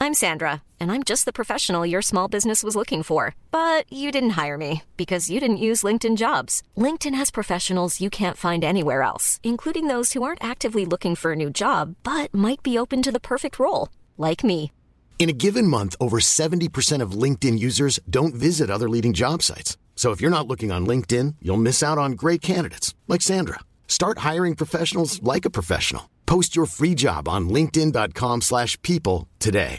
I'm Sandra, and I'm just the professional your small business was looking for. But you didn't hire me because you didn't use LinkedIn Jobs. LinkedIn has professionals you can't find anywhere else, including those who aren't actively looking for a new job, but might be open to the perfect role, like me. In a given month, over 70% of LinkedIn users don't visit other leading job sites. So if you're not looking on LinkedIn, you'll miss out on great candidates like Sandra. Start hiring professionals like a professional. Post your free job on linkedin.com/people today.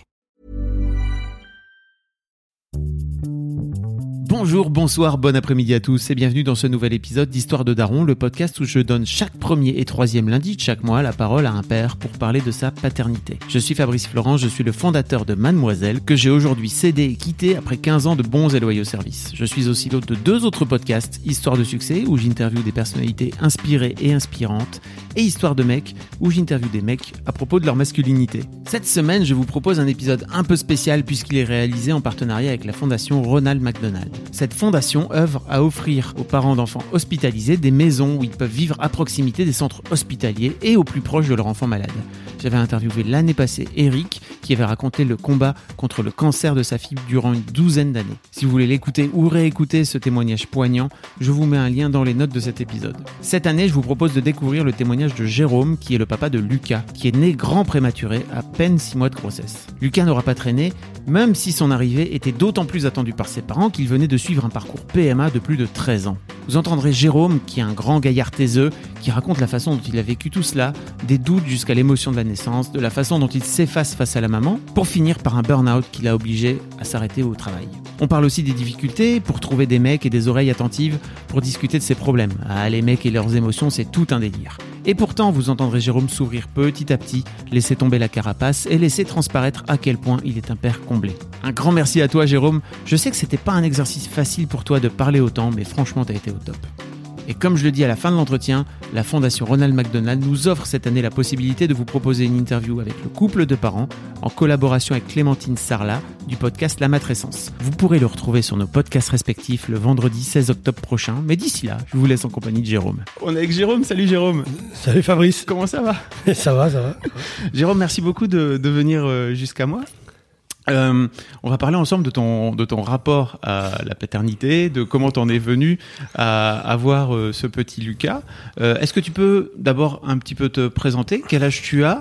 Bonjour, bonsoir, bon après-midi à tous et bienvenue dans ce nouvel épisode d'Histoire de Daron, le podcast où je donne chaque premier et troisième lundi de chaque mois la parole à un père pour parler de sa paternité. Je suis Fabrice Florent, je suis le fondateur de Mademoiselle, que j'ai aujourd'hui cédé et quitté après 15 ans de bons et loyaux services. Je suis aussi l'hôte de deux autres podcasts, Histoire de succès, où j'interviewe des personnalités inspirées et inspirantes, et Histoire de mecs, où j'interviewe des mecs à propos de leur masculinité. Cette semaine, je vous propose un épisode un peu spécial puisqu'il est réalisé en partenariat avec la fondation Ronald McDonald. Cette fondation œuvre à offrir aux parents d'enfants hospitalisés des maisons où ils peuvent vivre à proximité des centres hospitaliers et au plus proche de leur enfant malade. J'avais interviewé l'année passée Eric, qui avait raconté le combat contre le cancer de sa fille durant une douzaine d'années. Si vous voulez l'écouter ou réécouter ce témoignage poignant, je vous mets un lien dans les notes de cet épisode. Cette année, je vous propose de découvrir le témoignage de Jérôme, qui est le papa de Lucas, qui est né grand prématuré à peine 6 mois de grossesse. Lucas n'aura pas traîné, même si son arrivée était d'autant plus attendue par ses parents qu'il venait de suivre un parcours PMA de plus de 13 ans. Vous entendrez Jérôme, qui est un grand gaillard taiseux, qui raconte la façon dont il a vécu tout cela, des doutes jusqu'à l'émotion de la naissance, de la façon dont il s'efface face à la maman, pour finir par un burn-out qui l'a obligé à s'arrêter au travail. On parle aussi des difficultés pour trouver des mecs et des oreilles attentives pour discuter de ses problèmes. Ah, les mecs et leurs émotions, c'est tout un délire. Et pourtant, vous entendrez Jérôme s'ouvrir petit à petit, laisser tomber la carapace et laisser transparaître à quel point il est un père comblé. Un grand merci à toi, Jérôme. Je sais que c'était pas un exercice facile pour toi de parler autant, mais franchement, t'as été au top. Et comme je le dis à la fin de l'entretien, la Fondation Ronald McDonald nous offre cette année la possibilité de vous proposer une interview avec le couple de parents en collaboration avec Clémentine Sarlat du podcast La Matrescence. Vous pourrez le retrouver sur nos podcasts respectifs le vendredi 16 octobre prochain, mais d'ici là, je vous laisse en compagnie de Jérôme. On est avec Jérôme, salut Jérôme. Salut Fabrice. Comment ça va ? Ça va. Jérôme, merci beaucoup de venir jusqu'à moi. On va parler ensemble de ton rapport à la paternité, de comment t'en es venu à avoir ce petit Lucas. Est-ce que tu peux d'abord un petit peu te présenter ? Quel âge tu as ?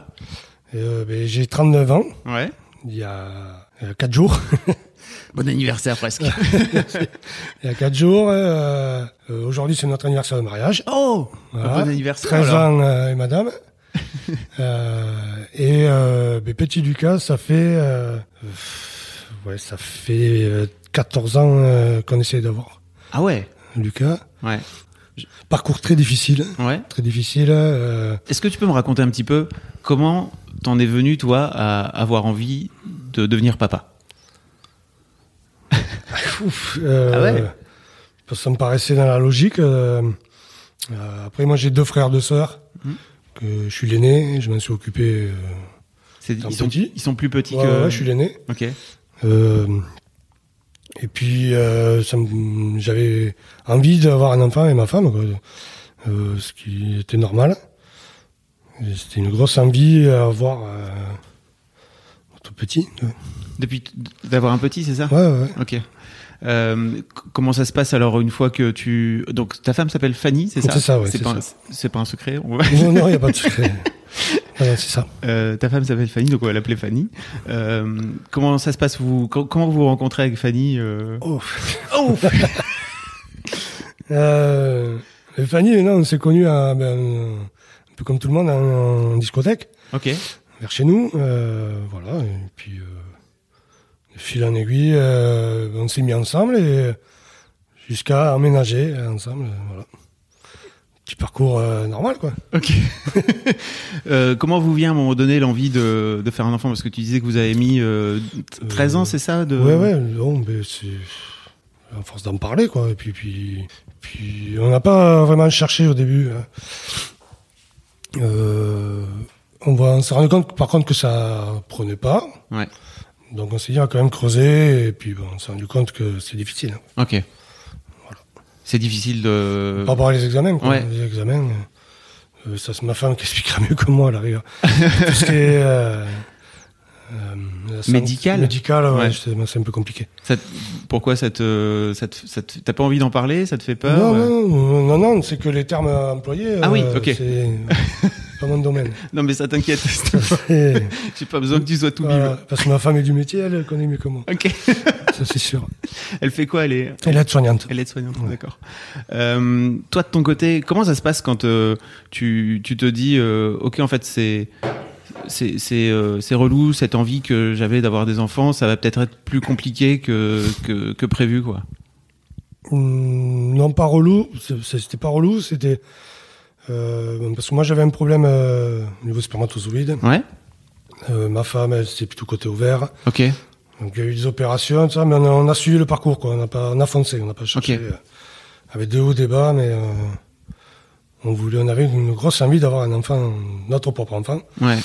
J'ai 39 ans. Ouais. Il y a 4 jours. Bon anniversaire presque. Il y a 4 jours. Aujourd'hui, c'est notre anniversaire de mariage. Oh, voilà. Bon anniversaire. 13 ans et madame. Petit Lucas, ça fait 14 ans qu'on essaie d'avoir. Ah ouais. Lucas. Ouais. Parcours très difficile. Ouais. Très difficile. Est-ce que tu peux me raconter un petit peu comment t'en es venu toi à avoir envie de devenir papa ? Ah ouais. Ça me paraissait dans la logique. Après, moi, j'ai 2 frères, 2 sœurs. Que je suis l'aîné, je m'en suis occupé. Ils sont plus petits que. Ouais, je suis l'aîné. Ok. Et puis j'avais envie d'avoir un enfant avec ma femme, quoi. Ce qui était normal. Et c'était une grosse envie à avoir notre petit. Depuis d'avoir un petit, c'est ça ? Ouais. Ok. Comment ça se passe alors une fois que tu... Donc ta femme s'appelle Fanny, c'est ça ? C'est ça, ouais. C'est pas un secret. Non, il n'y a pas de secret. Ouais, c'est ça. Ta femme s'appelle Fanny, donc on va l'appeler Fanny. Comment ça se passe comment vous vous rencontrez avec Fanny Fanny, on s'est connus un peu comme tout le monde en discothèque. Ok. Vers chez nous, voilà. Et puis de fil en aiguille, on s'est mis ensemble et jusqu'à emménager ensemble, voilà. Petit parcours normal, quoi. Ok. Comment vous vient à un moment donné l'envie de faire un enfant ? Parce que tu disais que vous avez mis 13 ans, c'est ça Ouais, non, mais c'est à force d'en parler, quoi. Et puis on n'a pas vraiment cherché au début. On s'est rendu compte, par contre, que ça prenait pas. Ouais. Donc on s'est dit, on va quand même creuser, et puis on s'est rendu compte que c'est difficile. Ok. Voilà. C'est difficile de... Par rapport à les examens, quoi. Ouais. Les examens, ça c'est ma femme qui expliquera mieux que moi, à la rigueur. Tout ce qui est Médical, ouais. C'est un peu compliqué. Pourquoi t'as pas envie d'en parler? Ça te fait peur? Non, c'est que les termes employés. Ah oui, ok. C'est pas mon domaine. Non, mais ça t'inquiète. J'ai pas besoin que tu sois tout bim. Parce que ma femme est du métier, elle connaît mieux que moi. Ok. Ça, c'est sûr. Elle fait quoi? Elle est aide-soignante. Elle est aide-soignante, ouais. D'accord. Toi, de ton côté, comment ça se passe quand tu te dis, ok, en fait, c'est relou, cette envie que j'avais d'avoir des enfants, ça va peut-être être plus compliqué que prévu, quoi. Non, pas relou. C'était pas relou, c'était parce que moi j'avais un problème au niveau spermatozoïde. Ouais. Ma femme, elle, c'était plutôt côté ouvert. Ok. Donc il y a eu des opérations, tout ça, mais on a suivi le parcours, quoi. On a foncé, on n'a pas cherché. Okay. Avec des hauts, des bas, mais on avait une grosse envie d'avoir un enfant, notre propre enfant. Ouais.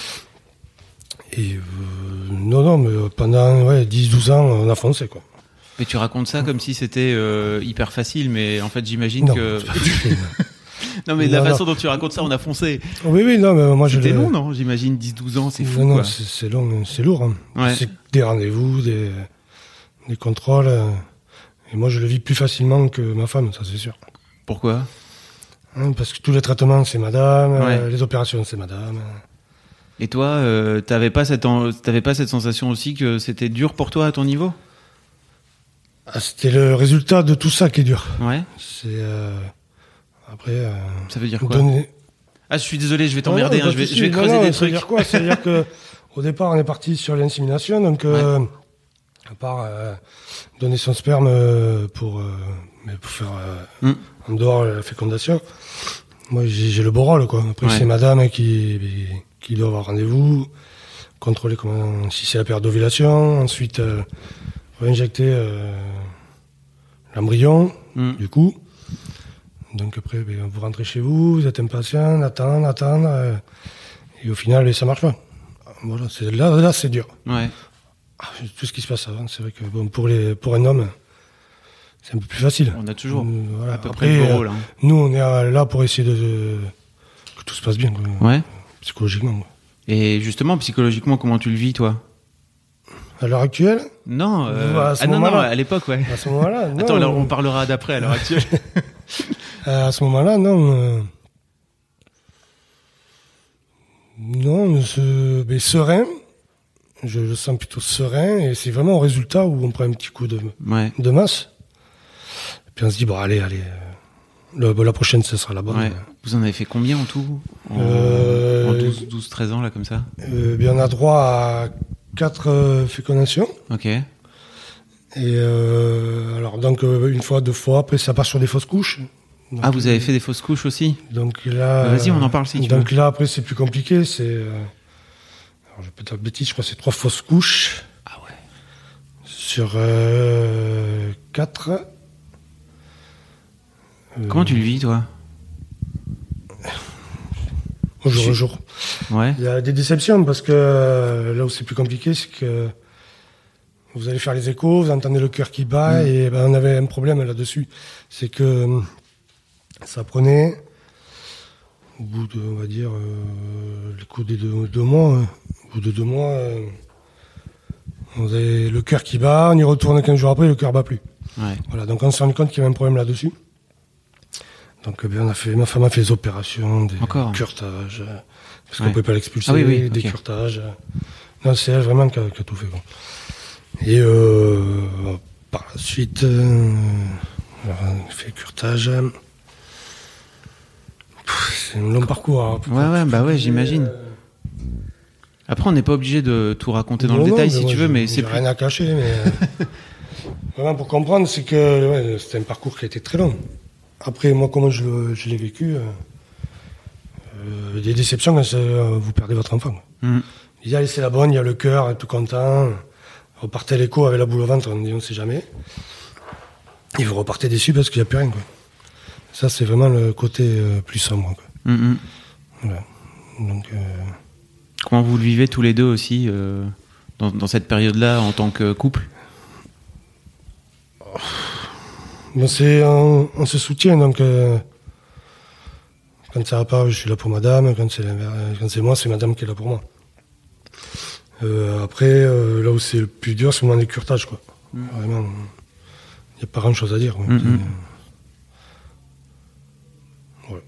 Et non, mais pendant 10-12 ans, on a foncé, quoi. Mais tu racontes ça comme si c'était hyper facile, mais en fait j'imagine que... Non, mais la façon dont tu racontes ça, on a foncé. Oui, non, mais moi C'était long, non? J'imagine 10-12 ans, c'est fou, non, quoi. C'est long, c'est lourd. Hein. Ouais. C'est des rendez-vous, des contrôles. Et moi, je le vis plus facilement que ma femme, ça c'est sûr. Pourquoi? Parce que tous les traitements, c'est madame. Ouais. Les opérations, c'est madame. Et toi, t'avais pas cette sensation aussi que c'était dur pour toi à ton niveau? C'était le résultat de tout ça qui est dur. Ouais. C'est... Après... ça veut dire quoi? Ah, je suis désolé, je vais t'emmerder, je vais creuser des trucs. Ça veut dire quoi? C'est-à-dire que au départ, on est parti sur l'insémination, donc à part donner son sperme pour faire en dehors la fécondation, moi j'ai le beau rôle, quoi. Après c'est madame qui doit avoir rendez-vous, contrôler si c'est la période d'ovulation, ensuite injecter l'embryon, du coup. Donc après, vous rentrez chez vous, vous êtes impatient, attendre, et au final, ça marche pas. Voilà, là c'est dur. Ouais. Tout ce qui se passe avant, c'est vrai que pour un homme, c'est un peu plus facile. On a toujours voilà. à peu près le rôle. Hein. Nous, on est là pour essayer que tout se passe bien, quoi. Ouais. Psychologiquement. Quoi. Et justement, psychologiquement, comment tu le vis, toi? À l'heure actuelle? Non, non, à l'époque, ouais. À ce moment-là, non. Attends, alors, on parlera d'après, à l'heure actuelle. À ce moment-là, non. Non, mais serein. Je le sens plutôt serein, et c'est vraiment au résultat où on prend un petit coup de masse. Et puis on se dit, allez, la prochaine, ce sera la bonne. Ouais. Vous en avez fait combien en tout? En 12-13 ans, là, comme ça? On a droit à 4 fécondations. Ok. Et alors, donc, une fois, 2 fois, après, ça part sur des fausses couches. Donc, vous avez fait des fausses couches aussi? Donc là... Vas-y, on en parle si tu veux. Donc là, après, c'est plus compliqué, c'est... alors, je vais peut-être dire bêtise, je crois que c'est 3 fausses couches. Ah ouais. Sur 4. Comment tu le vis, toi? Au jour au jour. Ouais. Il y a des déceptions, parce que là où c'est plus compliqué, c'est que vous allez faire les échos, vous entendez le cœur qui bat, et on avait un problème là-dessus. C'est que ça prenait, au bout de, on va dire, les coups des 2 mois, au bout de 2 mois, on avait le cœur qui bat, on y retourne 15 jours après, le cœur bat plus. Ouais. Voilà, donc on s'est rendu compte qu'il y avait un problème là-dessus. Donc ma femme a fait des opérations, des curetages, parce qu'on ne pouvait pas l'expulser, des curetages. Non, c'est elle vraiment qui a tout fait, quoi. Et par la suite, on a fait curtage. C'est un long parcours. Hein, ouais, j'imagine. Après, on n'est pas obligé de tout raconter dans le détail si tu veux, mais c'est rien à cacher. Mais vraiment, pour comprendre, c'est que c'était un parcours qui a été très long. Après, moi, comment je l'ai vécu, des déceptions quand vous perdez votre enfant. Il y a c'est la bonne, il y a le cœur, tout content. Vous repartez à l'écho avec la boule au ventre, on dit on sait jamais. Et vous repartez déçu parce qu'il n'y a plus rien, quoi. Ça, c'est vraiment le côté plus sombre, quoi. Voilà. Donc, comment vous le vivez tous les deux aussi dans cette période-là en tant que couple? on se soutient, donc quand ça va pas, je suis là pour madame, quand c'est moi, c'est madame qui est là pour moi. Après, là où c'est le plus dur, c'est le moment du curtage, quoi. Vraiment, il n'y a pas grand-chose à dire. Quoi. Ouais.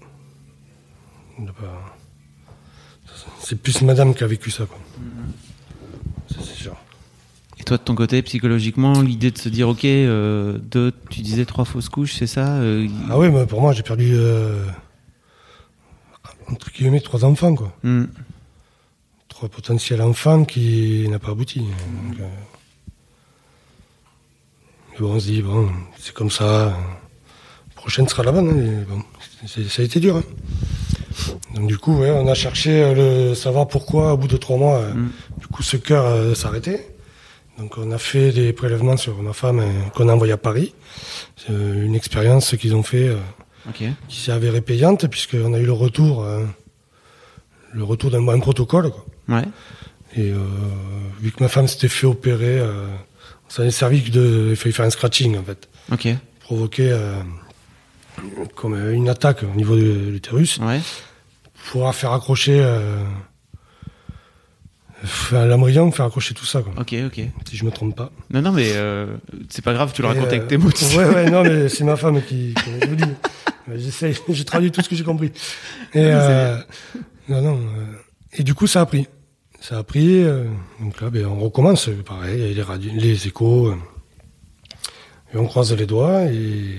C'est plus madame qui a vécu ça, quoi. Ça, c'est sûr. Et toi, de ton côté, psychologiquement, l'idée de se dire, ok, tu disais 3 fausses couches, c'est ça Ah oui, mais pour moi, j'ai perdu, entre guillemets, 3 enfants, quoi. 3 potentiels enfants qui n'ont pas abouti. Donc, mais bon, on se dit, bon, c'est comme ça. La prochaine sera la bonne. Hein, mais bon, ça a été dur. Hein. Donc du coup, ouais, on a cherché le savoir pourquoi, au bout de 3 mois, du coup, ce cœur s'arrêtait. Donc on a fait des prélèvements sur ma femme qu'on a envoyé à Paris. C'est une expérience qu'ils ont fait qui s'est avérée payante, puisqu'on a eu le retour d'un protocole, quoi. Ouais. Et vu que ma femme s'était fait opérer, ça a servi il fallait faire un scratching, en fait. Ok. Provoquer comme une attaque au niveau de l'utérus. Ouais. Pour faire accrocher l'embryon, faire accrocher tout ça, quoi. Ok. Si je me trompe pas. Non, mais c'est pas grave, tu le racontes avec tes mots. Ouais, non, mais c'est ma femme qui je vous dis. J'essaye, j'ai traduit tout ce que j'ai compris. Et et du coup, ça a pris. Donc là, on recommence, pareil, il y a les échos, et on croise les doigts, et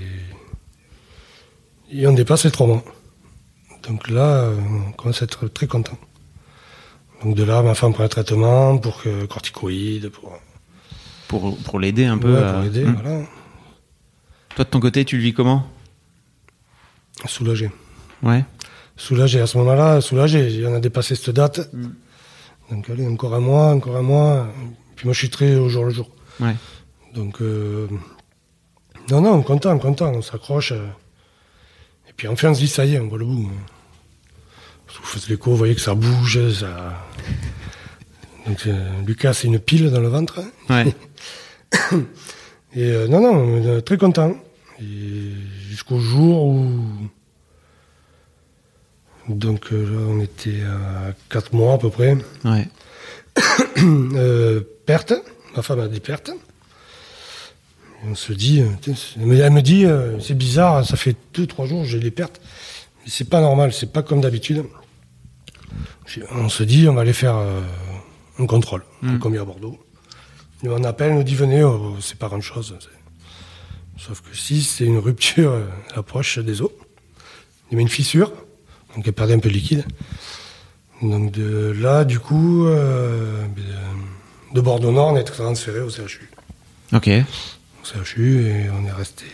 on dépasse les 3 mois. Donc là, on commence à être très content. Donc de là, ma femme prend un traitement pour corticoïdes, pour l'aider un peu. Pour l'aider, voilà. Toi, de ton côté, tu le vis comment ? Soulagé. Ouais. Soulagé à ce moment-là, on a dépassé cette date. Donc allez, encore un mois. Puis moi, je suis très au jour le jour. Ouais. Donc, non, content, on s'accroche. Et puis enfin, on se dit, ça y est, on voit le bout. Vous faites l'écho, vous voyez que ça bouge. Donc Lucas, c'est une pile dans le ventre. Ouais. Et non, très content. Et jusqu'au jour où... Donc là, on était à 4 mois à peu près. Ouais. Perte. Ma femme a des pertes. Et on se dit... Elle me dit, c'est bizarre, ça fait 2-3 jours que j'ai des pertes. Mais c'est pas normal, c'est pas comme d'habitude. On se dit, on va aller faire un contrôle, comme il y a à Bordeaux. Et on appelle, on nous dit, venez, c'est pas grand-chose. Sauf que si, c'est une rupture à l'approche des os. Il y a une fissure, donc elle perdait un peu de liquide. Donc de là, du coup, de Bordeaux-Nord, on est transféré au CHU. Ok. Au CHU, et on est resté...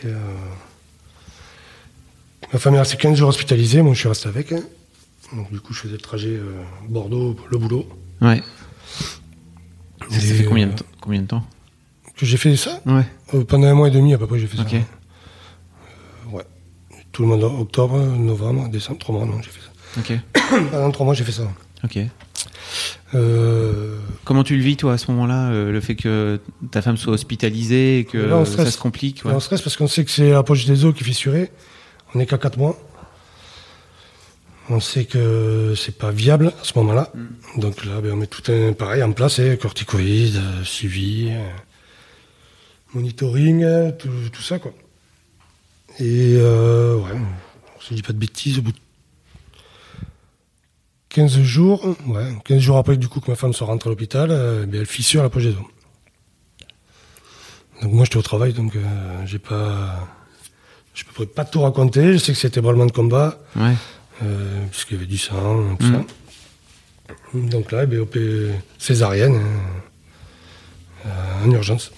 Ma femme est restée 15 jours hospitalisée, moi je suis resté avec. Donc du coup, je faisais le trajet Bordeaux, le boulot. Ouais. Ça fait combien de temps que j'ai fait ça? Ouais. Pendant 1 mois et demi à peu près, j'ai fait ça. Ouais. Tout le mois d'octobre, novembre, décembre, 3 mois, non, j'ai fait ça. Ok. Pendant 3 mois, j'ai fait ça. Ok. Comment tu le vis, toi, à ce moment-là, le fait que ta femme soit hospitalisée et que ça se complique? Ouais. On stresse parce qu'on sait que c'est la poche des os qui est fissurée. On n'est qu'à 4 mois. On sait que c'est pas viable à ce moment-là. Donc là, on met tout pareil en place, corticoïdes, suivi, monitoring, tout ça, quoi. Et ouais, on se dit pas de bêtises, au bout de 15 jours, 15 jours après du coup que ma femme soit rentrée à l'hôpital, elle fissure la poche des os. Donc moi j'étais au travail, donc je peux pas tout raconter. Je sais que c'était ébranlement de combat, puisqu'il y avait du sang, tout ça. Donc là, OP césarienne en urgence.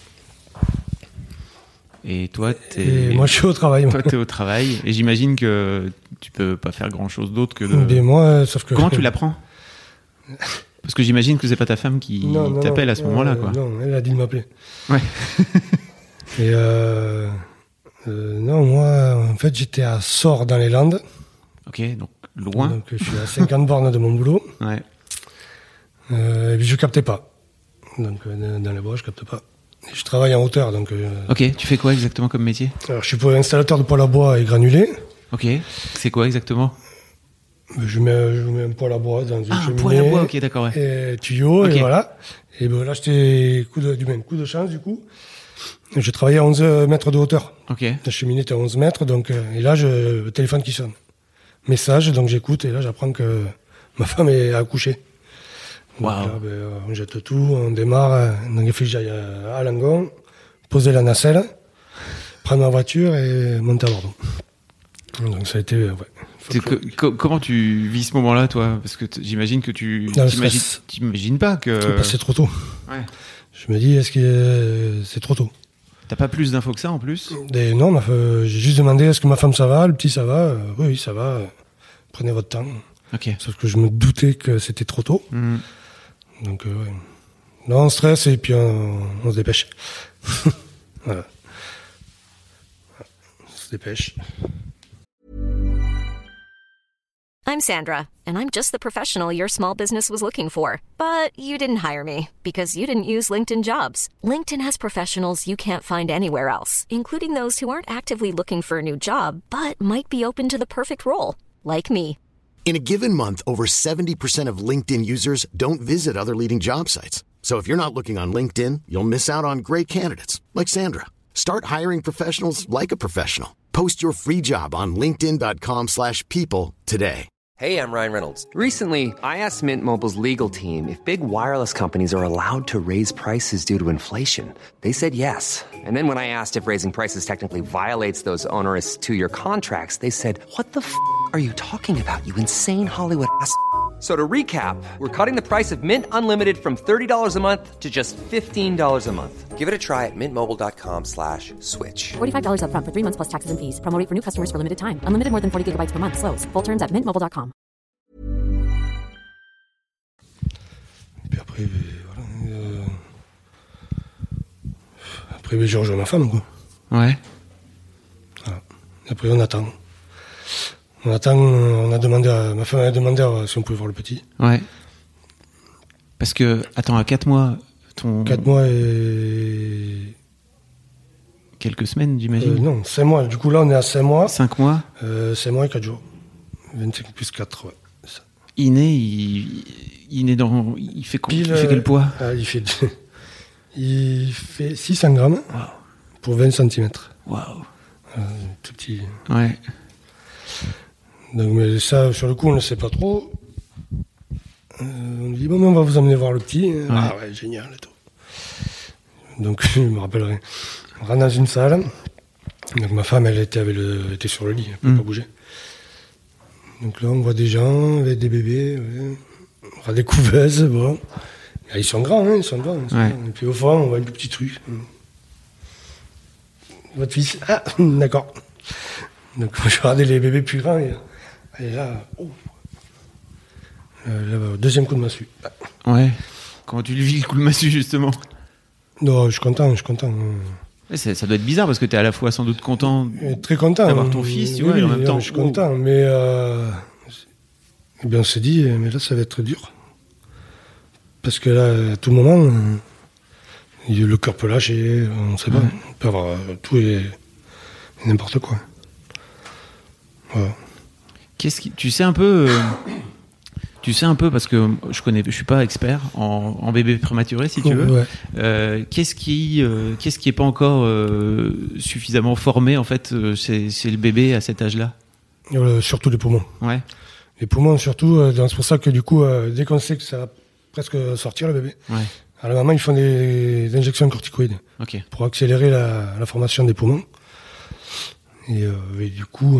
Et toi, moi, je suis au travail. Toi, t'es au travail, et j'imagine que tu peux pas faire grand-chose d'autre que de... Mais moi, sauf que... Comment tu l'apprends? Parce que j'imagine que c'est pas ta femme qui t'appelle à ce moment-là, quoi. Non, elle a dit de m'appeler. Ouais. Et non, moi, en fait, j'étais à Sort dans les Landes. Ok, donc loin. Donc je suis à 50 bornes de mon boulot. Ouais. Et puis je captais pas. Donc dans les bois, je capte pas. Et je travaille en hauteur, donc... Ok, tu fais quoi exactement comme métier? Alors je suis installateur de poêle à bois et granulés. Ok, c'est quoi exactement? Je mets un poêle à bois dans une cheminée. Un poêle à bois, ok, d'accord, ouais. Et tuyau, Okay. et voilà. Et ben là, j'étais coup de chance, du coup. Je travaillais à 11 mètres de hauteur. Ok. La cheminée était à 11 mètres, donc, et là, le téléphone qui sonne. Message, donc j'écoute, et là, j'apprends que ma femme est accouchée. Donc Wow. là, on jette tout, on démarre. Donc il faut que j'aille à Langon, poser la nacelle, prendre ma voiture et monter à Bordeaux. Donc ça a été, Comment tu vis ce moment-là, toi? Parce que j'imagine que t'imagines pas que... C'est trop tôt. Ouais. Je me dis, est-ce que c'est trop tôt? T'as pas plus d'infos que ça en plus? Et non, j'ai juste demandé, est-ce que ma femme ça va, le petit ça va? Oui, ça va. Prenez votre temps. Ok. Sauf que je me doutais que c'était trop tôt. Mm. Donc, ouais. Là, on stresse et puis on se dépêche. Voilà. On se dépêche. I'm Sandra, and I'm just the professional your small business was looking for. But you didn't hire me because you didn't use LinkedIn Jobs. LinkedIn has professionals you can't find anywhere else, including those who aren't actively looking for a new job, but might be open to the perfect role, like me. In a given month, over 70% of LinkedIn users don't visit other leading job sites. So if you're not looking on LinkedIn, you'll miss out on great candidates like Sandra. Start hiring professionals like a professional. Post your free job on linkedin.com/people today. Hey, I'm Ryan Reynolds. Recently, I asked Mint Mobile's legal team if big wireless companies are allowed to raise prices due to inflation. They said yes. And then when I asked if raising prices technically violates those onerous 2-year contracts, they said, "What the f*** are you talking about, you insane Hollywood ass?" So to recap, we're cutting the price of Mint Unlimited from $30 a month to just $15 a month. Give it a try at mintmobile.com/switch. $45 up front for 3 months plus taxes and fees. Promo rate for new customers for limited time. Unlimited more than 40 gigabytes per month. Slows full terms at mintmobile.com. Et puis après, voilà. Après, j'ai rejoint ma femme, quoi. Ouais. Voilà. Après, on attend. Ma femme a demandé si on pouvait voir le petit. Ouais. Parce que, attends, à 4 mois, 4 mois et... Quelques semaines, j'imagine. Non, 5 mois. Du coup, là, on est à 5 mois. 5 mois. 5 mois et 4 jours. 25 plus 4, ouais. Ça. Il fait quel poids? Il fait 600 grammes pour 20 cm. Waouh. Tout petit. Ouais. Donc, mais ça, sur le coup, on ne le sait pas trop. On dit, bon, on va vous emmener voir le petit. Ouais. Ah ouais, génial et tout. Donc, je me rappellerai. On rentre dans une salle. Donc, ma femme, elle était sur le lit, elle ne pouvait pas bouger. Donc là, on voit des gens avec des bébés, ouais. On voit des couveuses, bon. Là, ils sont grands, hein, ils sont grands. Et puis au fond, on voit une petite rue. Votre fils? Ah, d'accord. Donc, je regardais les bébés plus grands, et là, deuxième coup de massue. Ouais. Comment tu le vis, le coup de massue, justement? Non, je suis content. Ouais, ça doit être bizarre parce que tu es à la fois sans doute content très content d'avoir ton fils, tu vois, et en même temps. Je suis content, mais on s'est dit, mais là, ça va être dur. Parce que là, à tout moment, le cœur peut lâcher, on ne sait pas. On peut avoir tout et n'importe quoi. Voilà. Tu sais un peu parce que je suis pas expert en bébé prématuré, si tu veux. Ouais. Qu'est-ce qui est pas encore suffisamment formé en fait chez le bébé à cet âge-là? Surtout les poumons. Ouais. Les poumons surtout. C'est pour ça que du coup, dès qu'on sait que ça va presque sortir le bébé, à la maman ils font des injections corticoïdes pour accélérer la formation des poumons. Et du coup.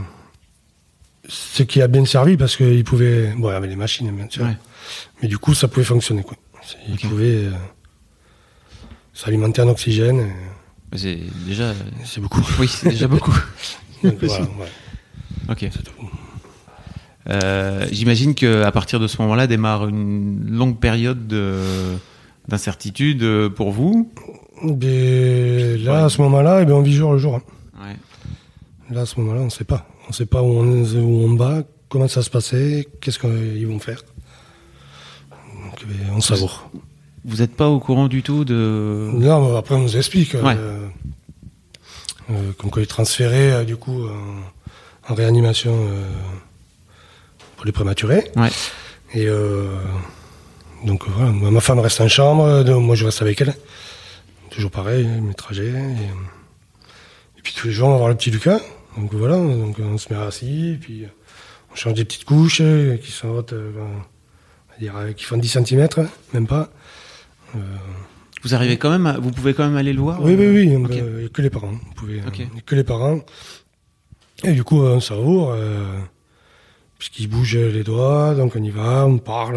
Ce qui a bien servi parce qu'il pouvait... Bon, il y avait les machines, bien sûr. Ouais. Mais du coup, ça pouvait fonctionner, quoi. Il pouvait s'alimenter en oxygène. C'est déjà... C'est beaucoup. Oui, c'est déjà beaucoup. Donc, voilà, ouais. Ok. C'est tout. J'imagine qu'à partir de ce moment-là démarre une longue période d'incertitude pour vous. Et là, à ce moment-là, on vit jour le jour. Hein. Ouais. Là, à ce moment-là, on ne sait pas. On ne sait pas où on va, comment ça se passait, qu'est-ce qu'ils vont faire. Donc, on savoure. Vous n'êtes pas au courant du tout de... Non, après on nous explique. Comme quoi il est transféré du coup en réanimation les prématurés. Ouais. Et donc voilà, ma femme reste en chambre, donc moi je reste avec elle. Toujours pareil, mes trajets. Et puis tous les jours on va voir le petit Lucas. Donc voilà, donc on se met assis, et puis on change des petites couches qui sont hautes, on va dire, qui font 10 cm, même pas. Vous arrivez quand même, vous pouvez quand même aller le voir. Oui, Ok. que les parents. Vous pouvez, Ok. que les parents. Et du coup, on savoure, puisqu'il bouge les doigts, donc on y va, on parle.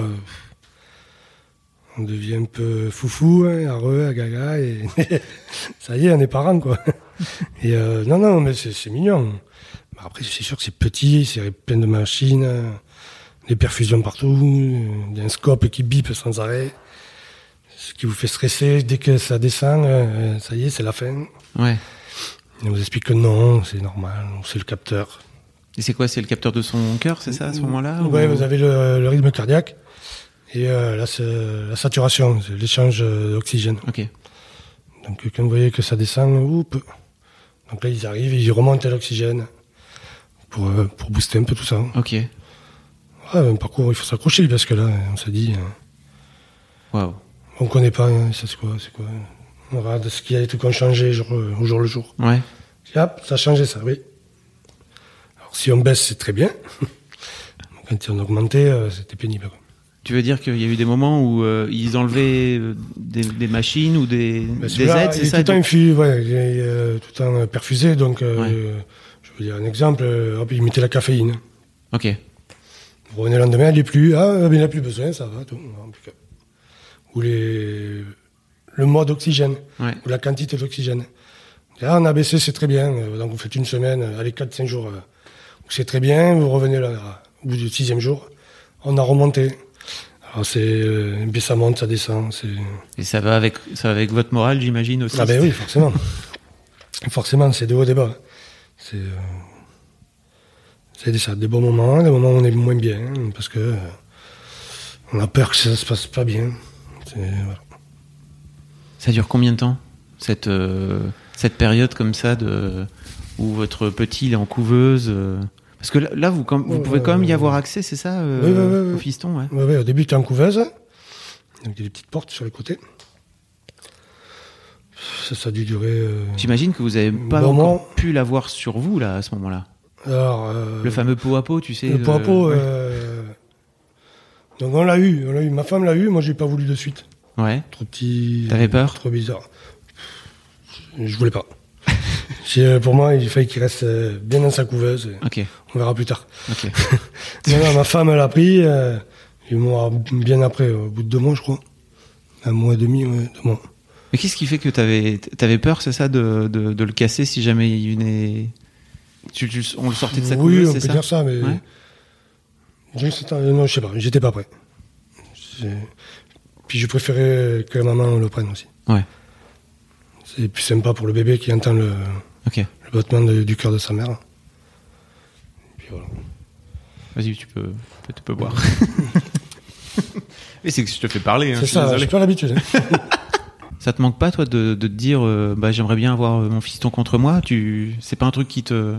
On devient un peu foufou, heureux, gaga, et ça y est, on est parents, quoi. Et non, mais c'est mignon. Après, c'est sûr que c'est petit, c'est plein de machines, des perfusions partout, un scope qui bip sans arrêt, ce qui vous fait stresser. Dès que ça descend, ça y est, c'est la fin. Ouais. Et on vous explique que non, c'est normal, c'est le capteur. Et c'est quoi? C'est le capteur de son cœur, c'est ça, à ce moment-là? Ouais, ou... vous avez le rythme cardiaque et là, c'est la saturation, c'est l'échange d'oxygène. Ok. Donc quand vous voyez que ça descend, donc là ils arrivent, ils remontent à l'oxygène pour booster un peu tout ça. Ok. Ouais, un parcours, il faut s'accrocher parce que là, on se dit, Waouh. on connaît pas, ça c'est quoi. On regarde ce qu'il y a des trucs qui ont changé au jour le jour. Ouais. Et hop, ça a changé ça, oui. Alors si on baisse, c'est très bien. Quand on augmentait, c'était pénible, quoi. Tu veux dire qu'il y a eu des moments où ils enlevaient des machines ou des aides, c'est ça? Tout le temps il est tout le temps perfusé, donc je veux dire un exemple, hop, il mettait la caféine. Ok. Vous revenez le lendemain, il n'est plus, il n'a plus besoin, ça va, tout. Ou le mode d'oxygène, Ouais. ou la quantité d'oxygène. Là, on a baissé, c'est très bien, donc vous faites une semaine, allez 4-5 jours, c'est très bien, vous revenez là, au bout du 6e jour, on a remonté. Alors puis ça monte, ça descend. Et ça va avec votre morale, j'imagine aussi. Ah ben oui, forcément. Forcément, c'est de haut et des bas. C'est des bons moments, des moments où on est moins bien, parce que on a peur que ça se passe pas bien. Voilà. Ça dure combien de temps, cette période comme ça où votre petit il est en couveuse Parce que là vous pouvez quand même y avoir accès, c'est ça, oui. au fiston, ouais. Ouais, au début, tu es en couveuse. Donc, il y a des petites portes sur les côtés. Ça a dû durer... J'imagine que vous n'avez pas encore pu l'avoir sur vous, là, à ce moment-là. Alors, le fameux pot à pot, tu sais. Le pot à pot, ouais. Donc on l'a eu. Ma femme l'a eu, moi, j'ai pas voulu de suite. Ouais. Trop petit... T'avais peur? Trop bizarre. Je voulais pas. Pour moi, il fallait qu'il reste bien dans sa couveuse. Ok. On verra plus tard. Ok. Non, ma femme, elle a pris. Et moi, bien après, au bout de 2 mois, je crois. 1 mois et demi, 2 mois. Mais qu'est-ce qui fait que t'avais peur, c'est ça, de le casser si jamais il venait... on le sortait de sa couveuse, Oui, on c'est peut ça? dire ça, mais... Ouais. Non, je sais pas, j'étais pas prêt. Puis je préférais que la maman le prenne aussi. Ouais. C'est plus sympa pour le bébé qui entend le battement du cœur de sa mère. Et puis voilà. Vas-y, tu peux boire. Mais c'est que je te fais parler. Hein, c'est ça, j'ai pas l'habitude. Ça te manque pas, toi, de te dire j'aimerais bien avoir mon fiston contre moi? C'est pas un truc qui te...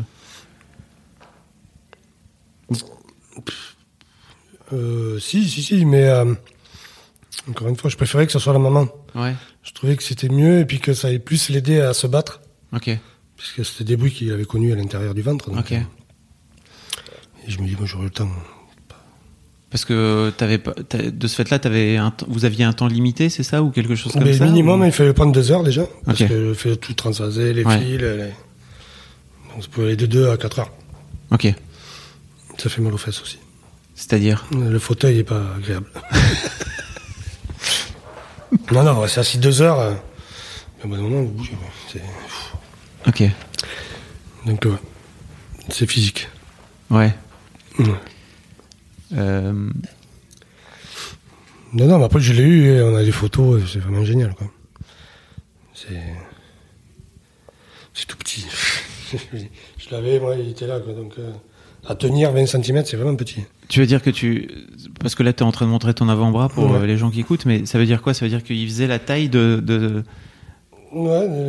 Si, mais encore une fois, je préférais que ce soit la maman. Ouais. Je trouvais que c'était mieux et puis que ça allait plus l'aider à se battre. Ok. Parce que c'était des bruits qu'il avait connus à l'intérieur du ventre. Donc, Ok. et je me dis, moi j'aurai le temps. Parce que de ce fait-là, vous aviez un temps limité, c'est ça, ou quelque chose comme ça? Minimum, il fallait prendre 2 heures déjà. Parce Ok. que fait tout transvaser, les fils. Donc ça pouvait aller de 2 à 4 heures. Ok. Ça fait mal aux fesses aussi. C'est-à-dire? Le fauteuil n'est pas agréable. Non, on reste assis 2 heures. Mais au bout d'un moment, vous bougez. Ok. Donc, c'est physique. Ouais. Ouais. Euh, Non, mais après, je l'ai eu et on a des photos. C'est vraiment génial, quoi. C'est tout petit. Je l'avais, moi, il était là, quoi. Donc, à tenir 20 cm, c'est vraiment petit. Tu veux dire que parce que là, tu es en train de montrer ton avant-bras pour les gens qui écoutent, mais ça veut dire quoi? Ça veut dire qu'il faisait la taille de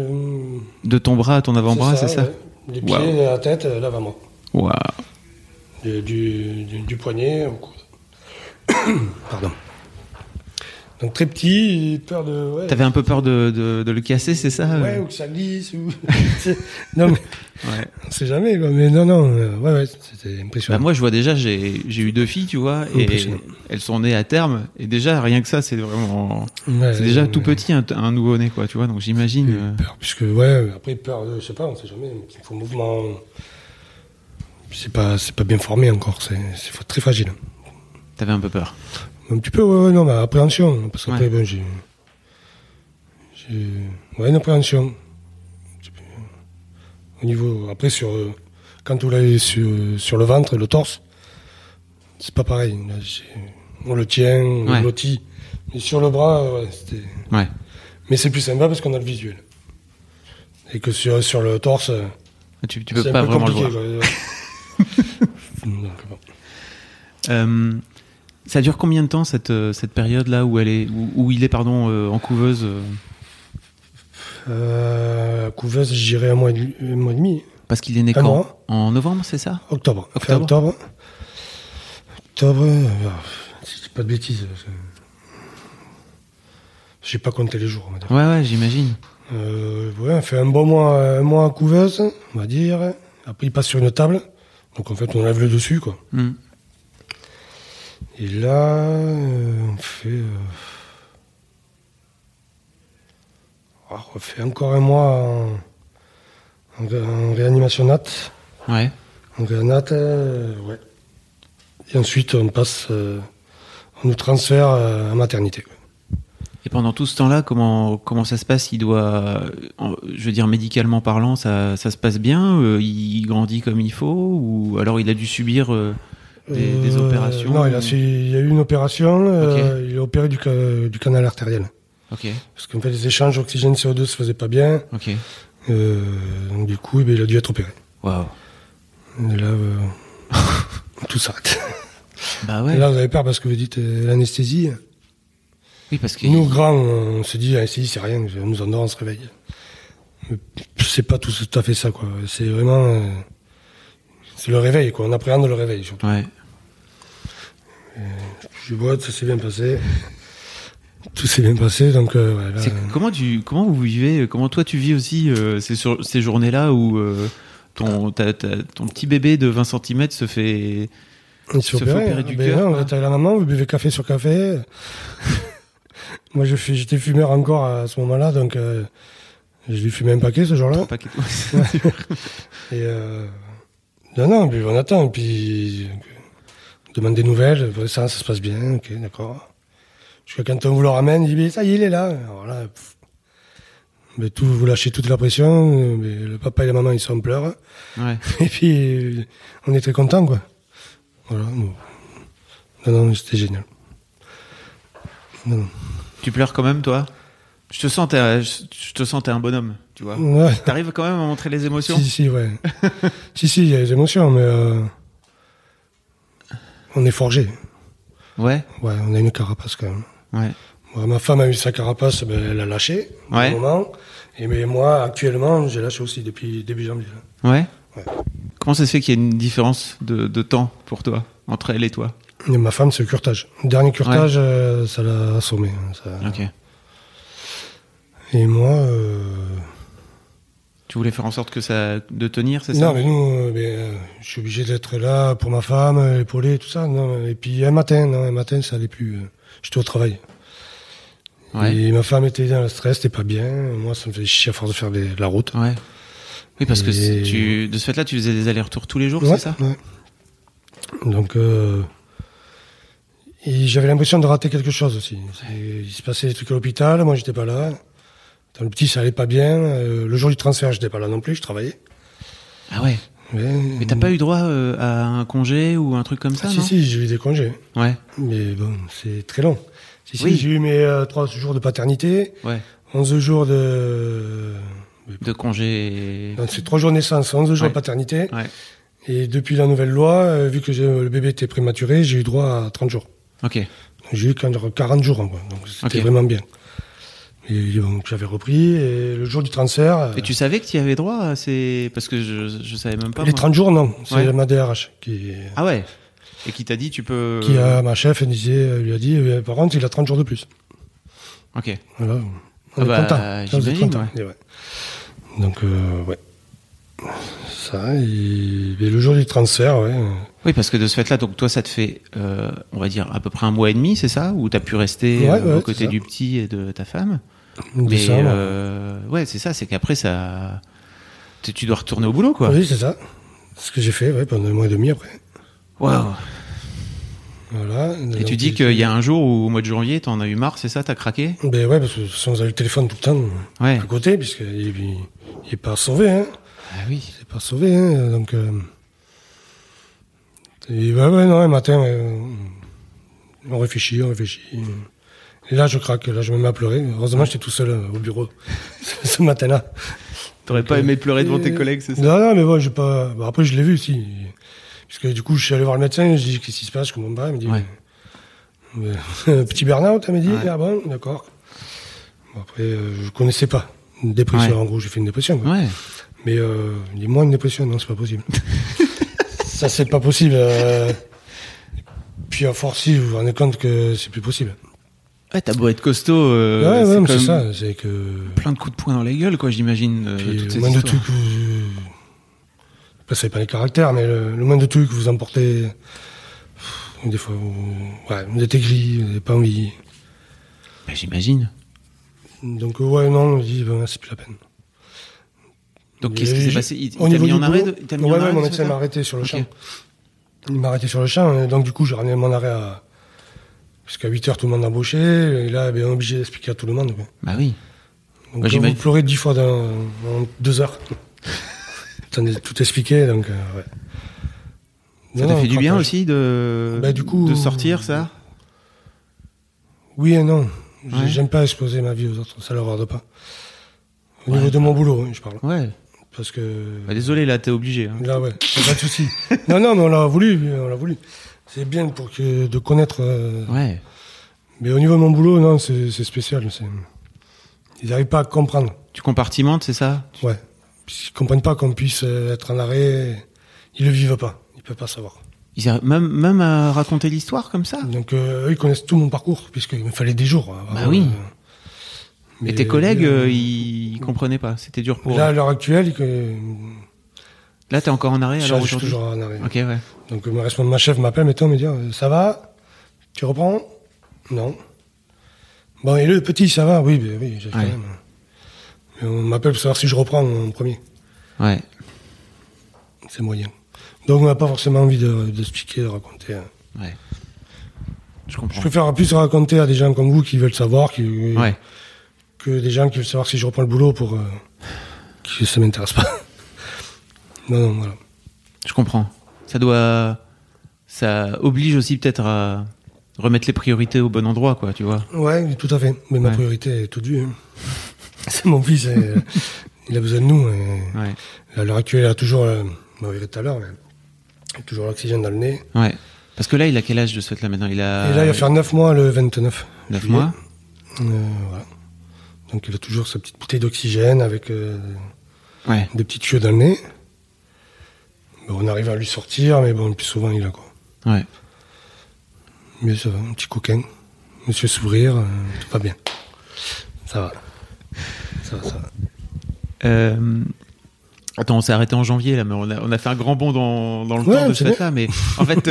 ton bras à ton avant-bras, c'est ça? Ouais. Les pieds, la tête, l'avant-bras. Waouh. du poignet au coude. Pardon. Donc très petit, peur de... Ouais, T'avais un peu peur de le casser, c'est ça? Ouais, ou que ça glisse. Non, mais on sait jamais, quoi. Mais non, ouais, c'était impressionnant. Bah moi, je vois déjà, j'ai eu 2 filles, tu vois, et elles sont nées à terme. Et déjà, rien que ça, c'est vraiment... c'est déjà tout petit, un nouveau-né, quoi, tu vois. Donc j'imagine... Peur, puisque, après, peur, je sais pas, on sait jamais. Il faut mouvement... C'est pas bien formé encore, c'est très fragile. T'avais un peu peur? Un petit peu, non, mais appréhension. Parce qu'après, j'ai une appréhension. Au niveau, après, quand on l'a sur le ventre et le torse, c'est pas pareil. Là, on le tient, on le blottit. Mais sur le bras, c'était... Ouais. Mais c'est plus sympa parce qu'on a le visuel. Et que sur le torse, tu peux pas vraiment le voir. Donc, bon. Ça dure combien de temps cette période-là où il est en couveuse? Couveuse, je dirais un mois et demi. Parce qu'il est né quand? En novembre, c'est ça? Octobre. Si je dis pas de bêtises. J'ai pas compté les jours, on va dire. Ouais, j'imagine. On fait un mois à couveuse, on va dire. Après, il passe sur une table. Donc en fait, on lève le dessus, quoi. Et là, on fait encore un mois en réanimation nat. Ouais. En réanat, ouais. Et ensuite, on nous transfère en maternité. Et pendant tout ce temps-là, comment ça se passe? Il doit, je veux dire, médicalement parlant, ça se passe bien? Il grandit comme il faut? Ou alors il a dû subir des opérations? Non, il y a eu une opération. Okay. Il a opéré du canal artériel. Ok. Parce qu'en fait, les échanges oxygène CO2 se faisaient pas bien. Ok. Donc du coup, il a dû être opéré. Waouh. Et là, tout s'arrête. Bah ouais. Et là, vous avez peur parce que vous dites l'anesthésie. Oui, parce que nous, grands, on se dit l'anesthésie, c'est rien. On nous endort, on se réveille. Mais c'est pas tout à fait ça, quoi. C'est vraiment... c'est le réveil, quoi. On appréhende le réveil, surtout. Ouais. Je vois, ça s'est bien passé. Tout s'est bien passé, donc ouais, là, comment vous vivez, comment toi tu vis aussi ces journées-là où ton petit bébé de 20 cm se fait opérer du cœur? Vous êtes avec la maman, vous buvez café sur café. Moi j'étais fumeur encore à ce moment-là, donc je lui fumais un paquet ce jour-là. Un paquet, ouais. Et non, puis on attend, et puis on demande des nouvelles, ça se passe bien, ok, d'accord. Jusqu'à quand on vous le ramène, il dit ça y est, il est là. Alors là, mais vous lâchez toute la pression, mais le papa et la maman ils sont en pleurs. Ouais. Et puis on est très contents, quoi. Voilà. Non, c'était génial. Non. Tu pleures quand même, toi? Je te sens t'es un bonhomme, tu vois. Ouais. T'arrives quand même à montrer les émotions? Si, ouais. si, il y a les émotions, mais on est forgé. Ouais. Ouais, on a une carapace quand même. Ouais. Moi, ma femme a eu sa carapace, elle a lâché. Ouais. Au moment. Mais moi, actuellement, j'ai lâché aussi depuis début janvier. Ouais. Comment ça se fait qu'il y a une différence de temps pour toi, entre elle et toi? Et ma femme, c'est le curtage. Le dernier curtage, ça l'a assommé. Ça... Ok. Et moi... Tu voulais faire en sorte de tenir, c'est ça? Non, mais nous, je suis obligé d'être là pour ma femme, épauler, tout ça. Non, et puis un matin, ça allait plus. J'étais au travail. Ouais. Et ma femme était dans le stress, c'était pas bien. Moi, ça me faisait chier à force de faire de la route. Ouais. Oui, parce que de ce fait-là, tu faisais des allers-retours tous les jours, ouais, c'est ça? Ouais. Donc, et j'avais l'impression de rater quelque chose aussi. Il se passait des trucs à l'hôpital, moi, j'étais pas là. Dans le petit, ça allait pas bien. Le jour du transfert, j'étais pas là non plus, je travaillais. Ah ouais. Mais t'as pas eu droit à un congé ou un truc comme ça? Si, j'ai eu des congés. Ouais. Mais bon, c'est très long. Oui. J'ai eu mes 3 jours de paternité. Ouais. 11 jours de congé. Non, c'est 3 jours de naissance, 11 jours de paternité. Ouais. Et depuis la nouvelle loi, vu que le bébé était prématuré, j'ai eu droit à 30 jours. Ok. Donc, j'ai eu 40 jours, quoi. Donc c'était vraiment bien. Et donc j'avais repris, et le jour du transfert... Et tu savais que tu y avais droit à ces... Parce que je savais même pas. Les moi. 30 jours, non. C'est Ouais. ma DRH qui... Ah ouais. Et qui t'a dit tu peux... Qui a, ma chef, elle lui a dit, par contre, il a 30 jours de plus. Ok. Voilà. On Ah est bah, content. Là, vous êtes j'imagine, content. ouais. Et ouais. Donc, ouais. Ça, et le jour du transfert, ouais. Oui, parce que de ce fait-là, donc toi, ça te fait, on va dire, à peu près 1 mois et demi, c'est ça? Où t'as pu rester Ouais, aux côtés c'est ça. du petit et de ta femme? Mais ouais, c'est ça, c'est qu'après, ça... tu dois retourner au boulot, quoi. Oui, c'est ça. C'est ce que j'ai fait, ouais, pendant 1 mois et demi après. Waouh. Voilà. Et tu dis qu'il y a un jour où, au mois de janvier, t'en as eu marre, c'est ça? T'as craqué? Ben ouais, parce que de toute façon, vous avez le téléphone tout le temps Ouais. à côté, puisqu'il est pas sauvé, hein. Ah oui. Il est pas sauvé, hein. Donc, et ouais, non, un matin, on réfléchit. Et là, je craque, là, je me mets à pleurer. Heureusement, j'étais tout seul au bureau ce matin-là. T'aurais pas aimé pleurer devant tes collègues, c'est ça? Non, mais bon, j'ai pas. Bon, après, je l'ai vu, si. Parce que du coup, je suis allé voir le médecin, je dis qu'est-ce qui se passe, comment on va. Il me dit, Ouais. petit burn-out, elle m'a dit, Ouais. ah bon, d'accord. Bon, après, je connaissais pas. Une dépression, Ouais. en gros, j'ai fait une dépression. Quoi. Ouais. Mais il dit, moi, une dépression, non, c'est pas possible. Ça, c'est pas possible. Puis à force, si, vous vous rendez compte que c'est plus possible. Ouais, t'as beau être costaud, ouais, c'est mais quand c'est même ça, c'est que. plein de coups de poing dans la gueule, quoi, j'imagine. Puis toutes le ces moins de histoires. trucs, après, ça pas les caractères, mais le moins de trucs que vous emportez, des fois, vous êtes aigri, vous n'avez pas envie. Bah, j'imagine. Donc, ouais, non, on dit, ben, c'est plus la peine. Donc, qu'est-ce qui s'est passé? Il Au t'a niveau mis du en arrêt? boulot, Il t'a mis en arrêt, mon c'est médecin ça? m'a arrêté sur le Ok. champ. Il m'a arrêté sur le champ, et donc du coup, j'ai ramené mon arrêt à... Jusqu'à 8h, tout le monde a embauché, et là, ben, on est obligé d'expliquer à tout le monde. Quoi. Bah oui. Donc, Bah, là, j'imagine. vous pleurez 10 fois en 2 heures. T'en as tout expliqué, donc, ouais. Ça Non, t'a non, fait du bien craquage. aussi de, Bah, du coup, de sortir, ça? Oui et non. Ouais. J'aime pas exposer ma vie aux autres, ça leur regarde pas. Au Ouais. niveau de mon boulot, hein, je parle. Ouais. Parce que... Bah, désolé, là, t'es obligé. Hein. Là, ouais, y a pas de souci. Non, mais on l'a voulu. C'est bien pour de connaître... Ouais. Mais au niveau de mon boulot, non, c'est spécial. Ils n'arrivent pas à comprendre. Tu compartimentes, c'est ça? Ouais. Ils comprennent pas qu'on puisse être en arrêt. Ils le vivent pas. Ils peuvent pas savoir. Ils arrivent même à raconter l'histoire comme ça? Donc, eux, ils connaissent tout mon parcours, puisqu'il me fallait des jours. Bah oui. Mais Et tes collègues, ils comprenaient pas? C'était dur pour Là, à eux? l'heure actuelle, Là, t'es encore en arrêt, alors je suis aujourd'hui? toujours en arrêt. Ok, ouais. Donc, ma chef m'appelle maintenant, me dit, ça va? Tu reprends? Non. Bon, et le petit, ça va? Oui, j'ai quand Ouais. même. Mais on m'appelle pour savoir si je reprends en premier. Ouais. C'est moyen. Donc, on n'a pas forcément envie d'expliquer, de raconter. Hein. Ouais. Je Je comprends. préfère plus raconter à des gens comme vous qui veulent savoir, Ouais. que des gens qui veulent savoir si je reprends le boulot pour qui ça m'intéresse pas. Non, voilà. Je comprends. Ça oblige aussi peut-être à remettre les priorités au bon endroit, quoi, tu vois. Ouais, tout à fait. Mais ma Ouais. priorité est toute vue. Hein. C'est mon fils, il a besoin de nous. Et Ouais. à l'heure actuelle, il a toujours, on verra tout à l'heure, mais il a toujours l'oxygène dans le nez. Ouais. Parce que là, il a quel âge de ce fait-là maintenant? Et là, il va faire 9 mois le 29. 9 juillet. mois? Voilà. Donc il a toujours sa petite bouteille d'oxygène avec Ouais. des petits tuyaux dans le nez. Bon, on arrive à lui sortir, mais bon, le plus souvent, il a quoi. Ouais. Mais ça va, un petit coquin. Monsieur Sourire, tout va bien. Ça va. Ça va. Attends, on s'est arrêté en janvier là, mais on a fait un grand bond dans le Ouais, temps de ce c'est fait-là. Mais en fait,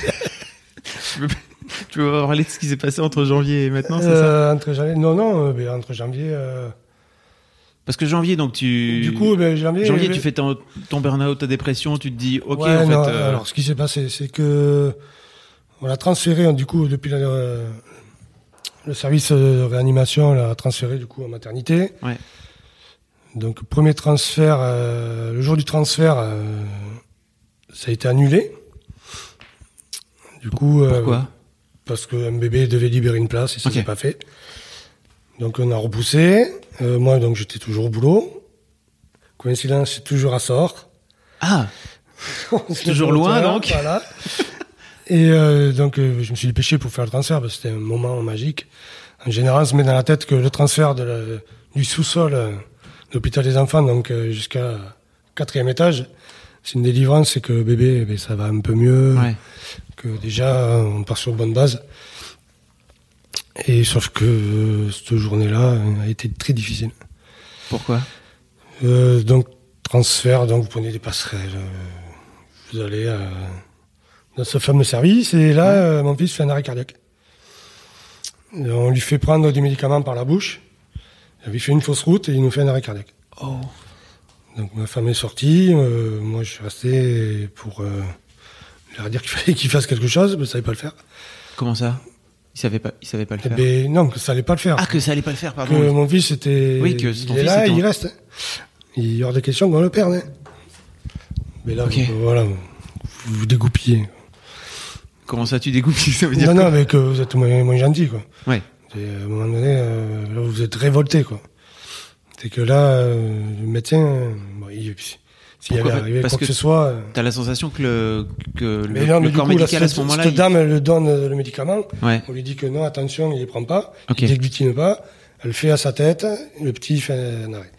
tu veux parler de ce qui s'est passé entre janvier et maintenant, c'est ça? Entre janvier, non, mais entre janvier. Parce que janvier, donc Du coup, janvier. tu fais ton burn-out, ta dépression, tu te dis, ok, Ouais, en fait. non, alors, ce qui s'est passé, c'est que on l'a transféré, du coup, depuis le service de réanimation, on l'a transféré, du coup, en maternité. Ouais. Donc, premier transfert, le jour du transfert, ça a été annulé. Du coup. Pourquoi? Parce qu'un bébé devait libérer une place et ça Ok. s'est pas fait. Donc, on a repoussé. Moi, donc, j'étais toujours au boulot. Coïncidence, c'est toujours à Sort. Ah, toujours loin, donc. Voilà. Et donc, je me suis dépêché pour faire le transfert parce que c'était un moment magique En général, on se met dans la tête que le transfert du sous-sol de l'hôpital des enfants, donc jusqu'à 4e étage, c'est une délivrance, c'est que bébé, ça va un peu mieux, que déjà, on part sur de bonnes bases. Et sauf que cette journée-là a été très difficile. Pourquoi ? Donc, transfert, donc vous prenez des passerelles, vous allez dans ce fameux service, et là, mon fils fait un arrêt cardiaque. Et on lui fait prendre des médicaments par la bouche, il lui fait une fausse route et il nous fait un arrêt cardiaque. Oh. Donc ma femme est sortie, moi je suis resté pour leur dire qu'il fallait qu'il fasse quelque chose, mais il ne savait pas le faire. Comment ça ? Il savait pas le faire. Non, que ça allait pas le faire. Ah, que ça allait pas le faire, pardon. Que mon fils était... Oui, que ton il est là, il reste. Il y aura des questions qu'on le perde. Mais là, voilà, vous vous dégoupillez. Comment ça, tu dégoupilles ? Ça veut dire non, mais que vous êtes moins gentil, quoi. Ouais. Et à un moment donné, là, vous êtes révolté, quoi. C'est que là, le médecin, s'il y avait arrivé quoi que ce soit... T'as la sensation que le corps coup, médical, à ce moment-là... Cette dame, elle le donne le médicament. Ouais. On lui dit que non, attention, il les prend pas. Okay. Il déglutine pas. Elle le fait à sa tête. Le petit fait un arrêt.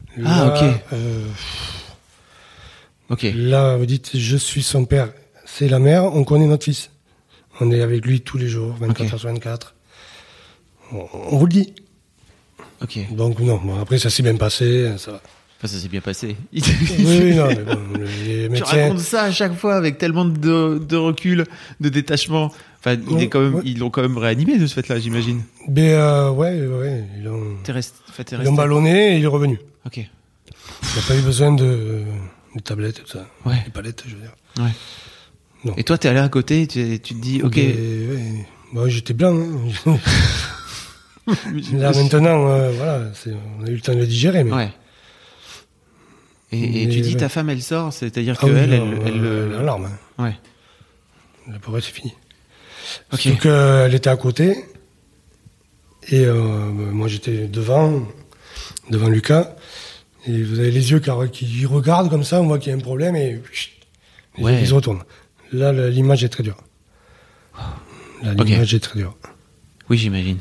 Ok. Là, vous dites, je suis son père, c'est la mère, on connaît notre fils. On est avec lui tous les jours, 24 heures sur 24. On vous le dit. Ok. Donc non, bon, après ça s'est bien passé, ça va. Enfin, ça s'est bien passé. Oui, non, mais bon, les médecins... Tu racontes ça à chaque fois avec tellement de recul, de détachement. Enfin, ils l'ont quand même réanimé de ce fait-là, j'imagine. Mais ouais, ils l'ont ballonné et il est revenu. Ok. Il n'a pas eu besoin de tablettes et tout ça. Ouais. Des palettes, je veux dire. Ouais. Non. Et toi, t'es allé à côté, tu te dis, ok. Moi, j'étais blanc. Hein. Là, maintenant, voilà, on a eu le temps de le digérer. Mais... Ouais. Et tu dis, ta femme, elle sort, c'est-à-dire qu'elle, elle... L'alarme. Hein. Ouais. La pauvre, c'est fini. Ok. Surtout qu'elle était à côté. Et moi, j'étais devant Lucas. Et vous avez les yeux qui regardent comme ça, on voit qu'il y a un problème et ils se retournent. Là, l'image est très dure. L'image est très dure. Oui, j'imagine.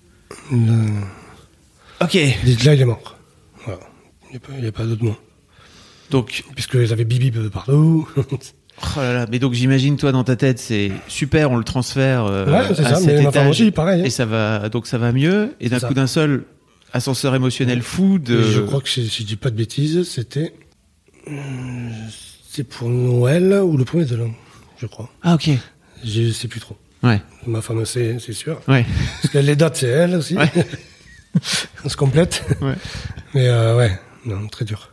Ok. Là, il est mort. Voilà. Il n'y a pas d'autre mot. Donc, puisqu'ils avaient bibi de partout. Oh là là, mais donc j'imagine, toi, dans ta tête, c'est super, on le transfère c'est à ça, cet mais étage. ma femme aussi, pareil. Et ça va mieux. Et d'un coup d'un seul, ascenseur émotionnel fou de... Et je crois que si je dis pas de bêtises, c'était... c'est pour Noël ou le 1er de l'an, je crois. Ah, ok. Je sais plus trop. Ouais. Ma femme sait, c'est sûr. Ouais. Parce que les dates, c'est elle aussi. Ouais. On se complète. Ouais. Mais ouais, non, très dur.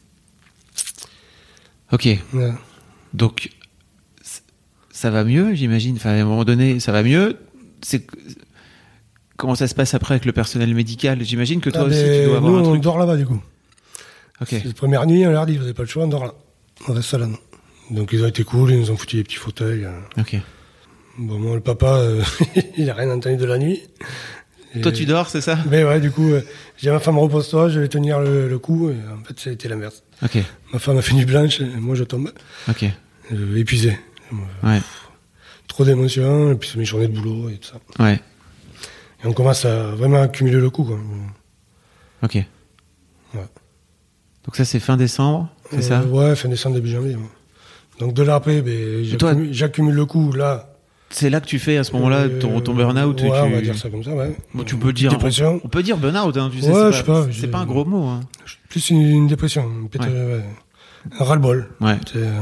Ok. Ouais. Donc, ça va mieux, j'imagine. Enfin, à un moment donné, ça va mieux. Comment ça se passe après avec le personnel médical ? J'imagine que toi aussi, tu dois avoir un truc. On dort là-bas, du coup. Ok. C'est la première nuit, on leur dit, vous n'avez pas le choix, on dort là. On reste là, non. Donc, ils ont été cool, ils nous ont foutu des petits fauteuils. Ok. Bon, moi, le papa, il n'a rien entendu de la nuit. Et toi, tu dors, c'est ça ? Mais ouais, du coup, j'ai ma femme, repose-toi, je vais tenir le coup. Et en fait, ça a été l'inverse. Ok. Ma femme a fait nuit blanche, et moi, je tombe. Ok. Épuisé. Ouais. Trop d'émotions, et puis c'est mes journées de boulot et tout ça. Ouais. Et on commence à vraiment accumuler le coup, quoi. Ok. Ouais. Donc ça, c'est fin décembre, c'est ça ? Ouais, fin décembre, début janvier. Ouais. Donc de là après, j'accumule le coup, là. C'est là que tu fais, à ce moment-là, ton burn-out. Ouais, on va dire ça comme ça, ouais. Bon, tu peux dire... Dépression. On peut dire burn-out, hein, tu sais. Ouais, c'est pas un gros mot. Hein. Plus une dépression, peut-être un ras-le-bol. Ouais.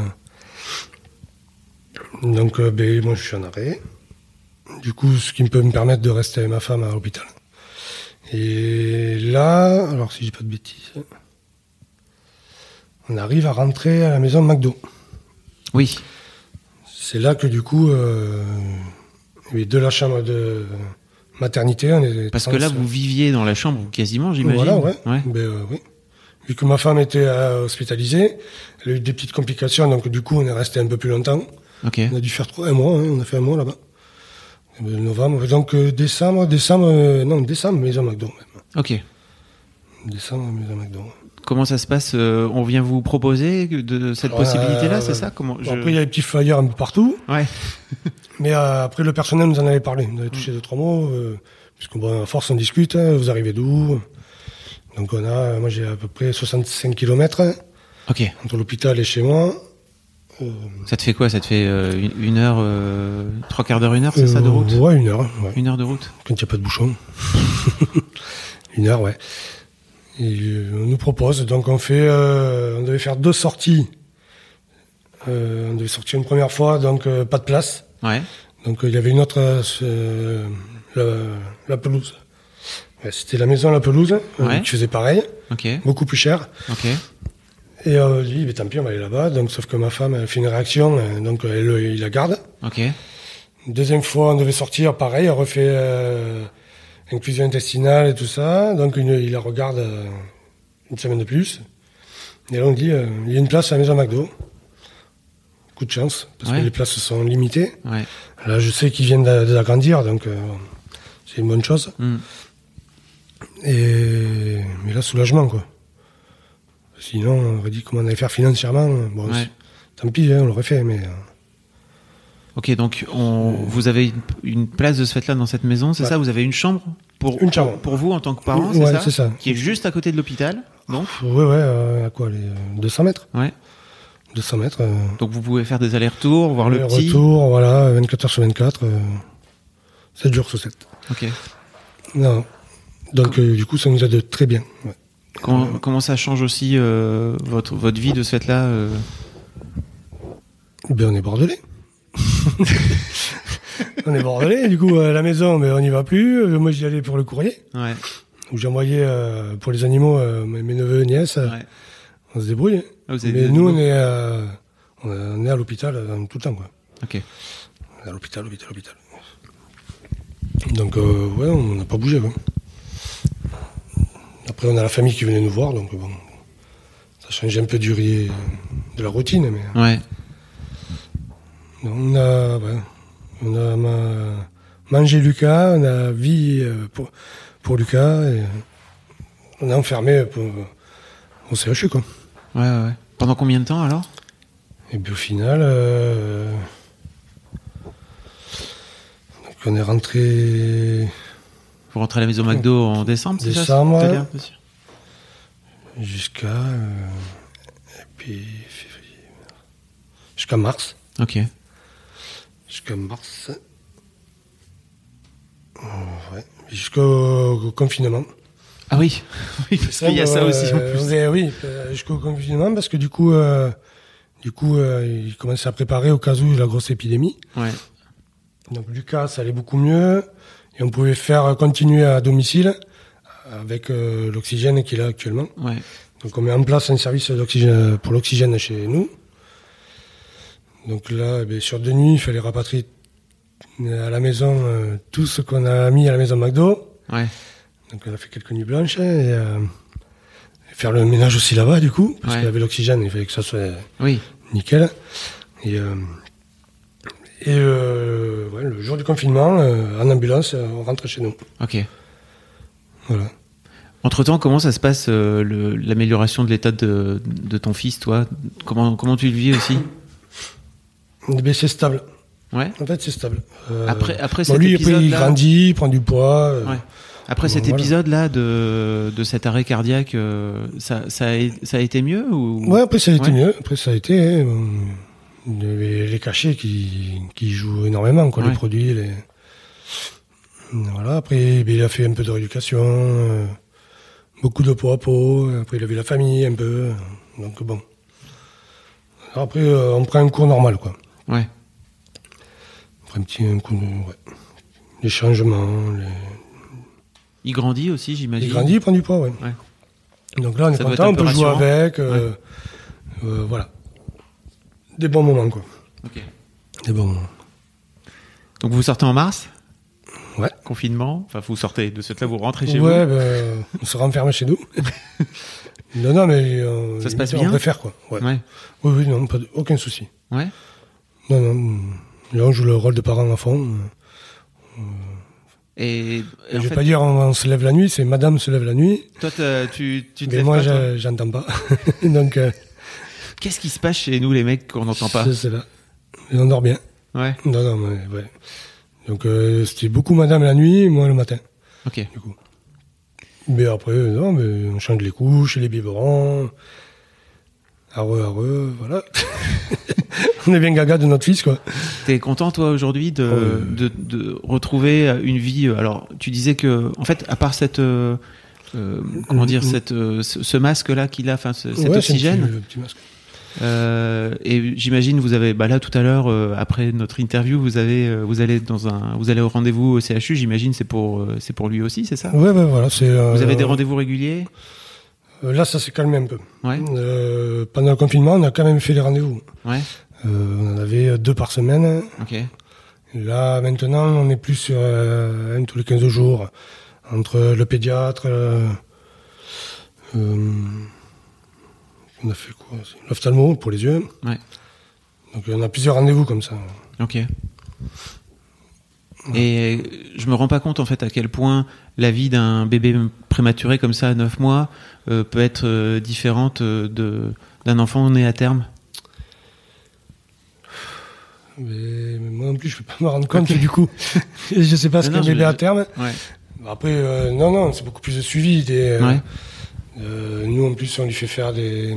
Donc, moi, je suis en arrêt. Du coup, ce qui peut me permettre de rester avec ma femme à l'hôpital. Et là, alors si je dis pas de bêtises, on arrive à rentrer à la maison de McDo. Oui. C'est là que du coup, de la chambre de maternité, on est... Parce que là, vous viviez dans la chambre quasiment, j'imagine. Voilà, ouais. Oui. Vu que ma femme était hospitalisée, elle a eu des petites complications, donc du coup, on est resté un peu plus longtemps. Okay. On a dû faire un mois, on a fait un mois là-bas. Novembre, donc décembre, maison McDo même. Ok. Décembre, maison McDo. Comment ça se passe ? On vient vous proposer de cette possibilité-là, c'est ça ? Après, il y a des petits flyers un peu partout. Ouais. Mais après, le personnel nous en avait parlé. On avait touché 2-3 mots. Puisque bon, à force on discute, hein, vous arrivez d'où? Donc moi j'ai à peu près 65 km Ok. entre l'hôpital et chez moi. Ça te fait quoi? Ça te fait une heure, 3/4 d'heure, 1 heure, c'est ça, de route? Ouais, 1 heure. Ouais. 1 heure de route? Quand il n'y a pas de bouchon. 1 heure, ouais. Et on nous propose, donc on devait faire 2 sorties. On devait sortir une première fois, donc pas de place. Ouais. Donc il y avait une autre, la pelouse. Ouais, c'était la maison La Pelouse, qui faisait pareil, beaucoup plus cher. Ok. Et on dit, mais tant pis, on va aller là-bas. Donc, sauf que ma femme a fait une réaction, donc il la garde. Ok. Deuxième fois, on devait sortir, pareil, elle refait inclusion intestinale et tout ça. Donc il la regarde une semaine de plus. Et là, on dit, il y a une place à la maison McDo. Coup de chance, parce que les places sont limitées. Ouais. Là, je sais qu'ils viennent d'agrandir, donc c'est une bonne chose. Mais là, soulagement, quoi. Sinon, on aurait dit comment on allait faire financièrement. Bon, tant pis, on l'aurait fait, mais... Ok, donc vous avez une place de ce fait-là dans cette maison, c'est ça? Vous avez une chambre pour vous en tant que parent, c'est ça. Qui est juste à côté de l'hôpital, donc? Ouais, à quoi, les 200 mètres? Ouais. 200 mètres. Donc vous pouvez faire des allers-retours, voir le petit? Retour, voilà, 24 heures sur 24, 7 jours sur 7. Ok. Non. Donc du coup, ça nous aide très bien. Ouais. Comment ça change aussi votre vie de ce fait-là Ben, on est bordelais. On est bordelais, du coup, à la maison, mais on n'y va plus. Moi, j'y allais pour le courrier. Ouais. Où j'envoyais pour les animaux mes neveux et nièces. Ouais. On se débrouille. Mais nous, on est à l'hôpital tout le temps, quoi. Ok. À l'hôpital. Donc, on n'a pas bougé, quoi. Après, on a la famille qui venait nous voir, donc bon, ça change un peu de la routine, mais... Ouais. On a mangé Lucas, on a vie pour Lucas, et on a enfermé au CHU, quoi. Ouais. Pendant combien de temps, alors? Et puis au final, donc on est rentré... Vous rentrez à la maison McDo en décembre, c'est ça? Décembre, jusqu'à... et puis février... Jusqu'à mars. Ok. Jusqu'à mars. Ouais. Jusqu'au confinement. Ah oui, parce qu'il y a ça aussi en plus. Oui, jusqu'au confinement, parce que du coup, ils commençaient à préparer au cas où la grosse épidémie. Ouais. Donc Lucas, ça allait beaucoup mieux. Et on pouvait faire continuer à domicile avec l'oxygène qu'il a actuellement. Ouais. Donc on met en place un service d'oxygène pour l'oxygène chez nous. Donc là, sur 2 nuits, il fallait rapatrier à la maison tout ce qu'on a mis à la maison McDo. Ouais. Donc on a fait quelques nuits blanches et faire le ménage aussi là-bas du coup, parce qu'il y avait l'oxygène, il fallait que ça soit nickel. Et le jour du confinement, en ambulance, on rentre chez nous. Ok. Voilà. Entre-temps, comment ça se passe l'amélioration de l'état de ton fils, toi? Comment tu le vis aussi? C'est stable. Ouais. En fait, c'est stable. Après cet lui, épisode, il grandit, il prend du poids. Ouais. Après cet épisode-là de cet arrêt cardiaque, ça a été mieux ou... Ouais, après ça a été mieux. Après ça a été les cachets qui jouent énormément, quoi, les produits. Voilà. Après, il a fait un peu de rééducation, beaucoup de poids à peau. Après, il a vu la famille un peu. Donc bon. Après, on prend un cours normal, quoi. Ouais. On prend un coup de... Les changements, Il grandit aussi, j'imagine. Il grandit, il prend du poids, ouais. Donc là, on est content, on peut jouer avec. Voilà. Des bons moments, quoi. Ok. Des bons moments. Donc vous sortez en mars? Ouais. Confinement? Enfin, vous sortez de ce là, vous rentrez chez vous? Ouais, on se renferme chez nous. Non, mais... ça se passe bien? On préfère, quoi. Ouais. Oui, non, aucun souci. Ouais. Non. Là, on joue le rôle de parent à fond. Et je vais pas dire on se lève la nuit, c'est madame se lève la nuit. Toi, tu te mais lèves moi, pas, j'entends pas. Donc, qu'est-ce qui se passe chez nous, les mecs, qu'on n'entend pas? C'est là. Et on dort bien. Ouais. Non, mais ouais. Donc, c'était beaucoup madame la nuit, moi le matin. Ok. Du coup. Mais après, non, mais on change les couches, les biberons. Voilà. On est bien gaga de notre fils, quoi. T'es content, toi, aujourd'hui, de retrouver une vie. Alors, tu disais que, en fait, à part cette, ce masque-là qu'il a, enfin, cet oxygène. C'est un petit masque. Et j'imagine, vous avez, là, tout à l'heure, après notre interview, vous allez au rendez-vous au CHU. J'imagine, c'est pour lui aussi, c'est ça? Ouais, voilà. Vous avez des rendez-vous réguliers? Là, ça s'est calmé un peu. Ouais. Pendant le confinement, on a quand même fait les rendez-vous. Ouais. On en avait 2 par semaine. Ok. Là, maintenant, on est plus sur un tous les 15 jours. Entre le pédiatre, on a fait quoi? L'ophtalmo pour les yeux. Ouais. Donc, on a plusieurs rendez-vous comme ça. Ok. Et je me rends pas compte, en fait, à quel point la vie d'un bébé prématuré comme ça à 9 mois peut être différente d'un enfant né à terme. Mais moi non plus, je peux pas me rendre compte du coup. Je sais pas ce qu'est un bébé à terme. Ouais. Après, non, c'est beaucoup plus de suivi. Nous, en plus, on lui fait faire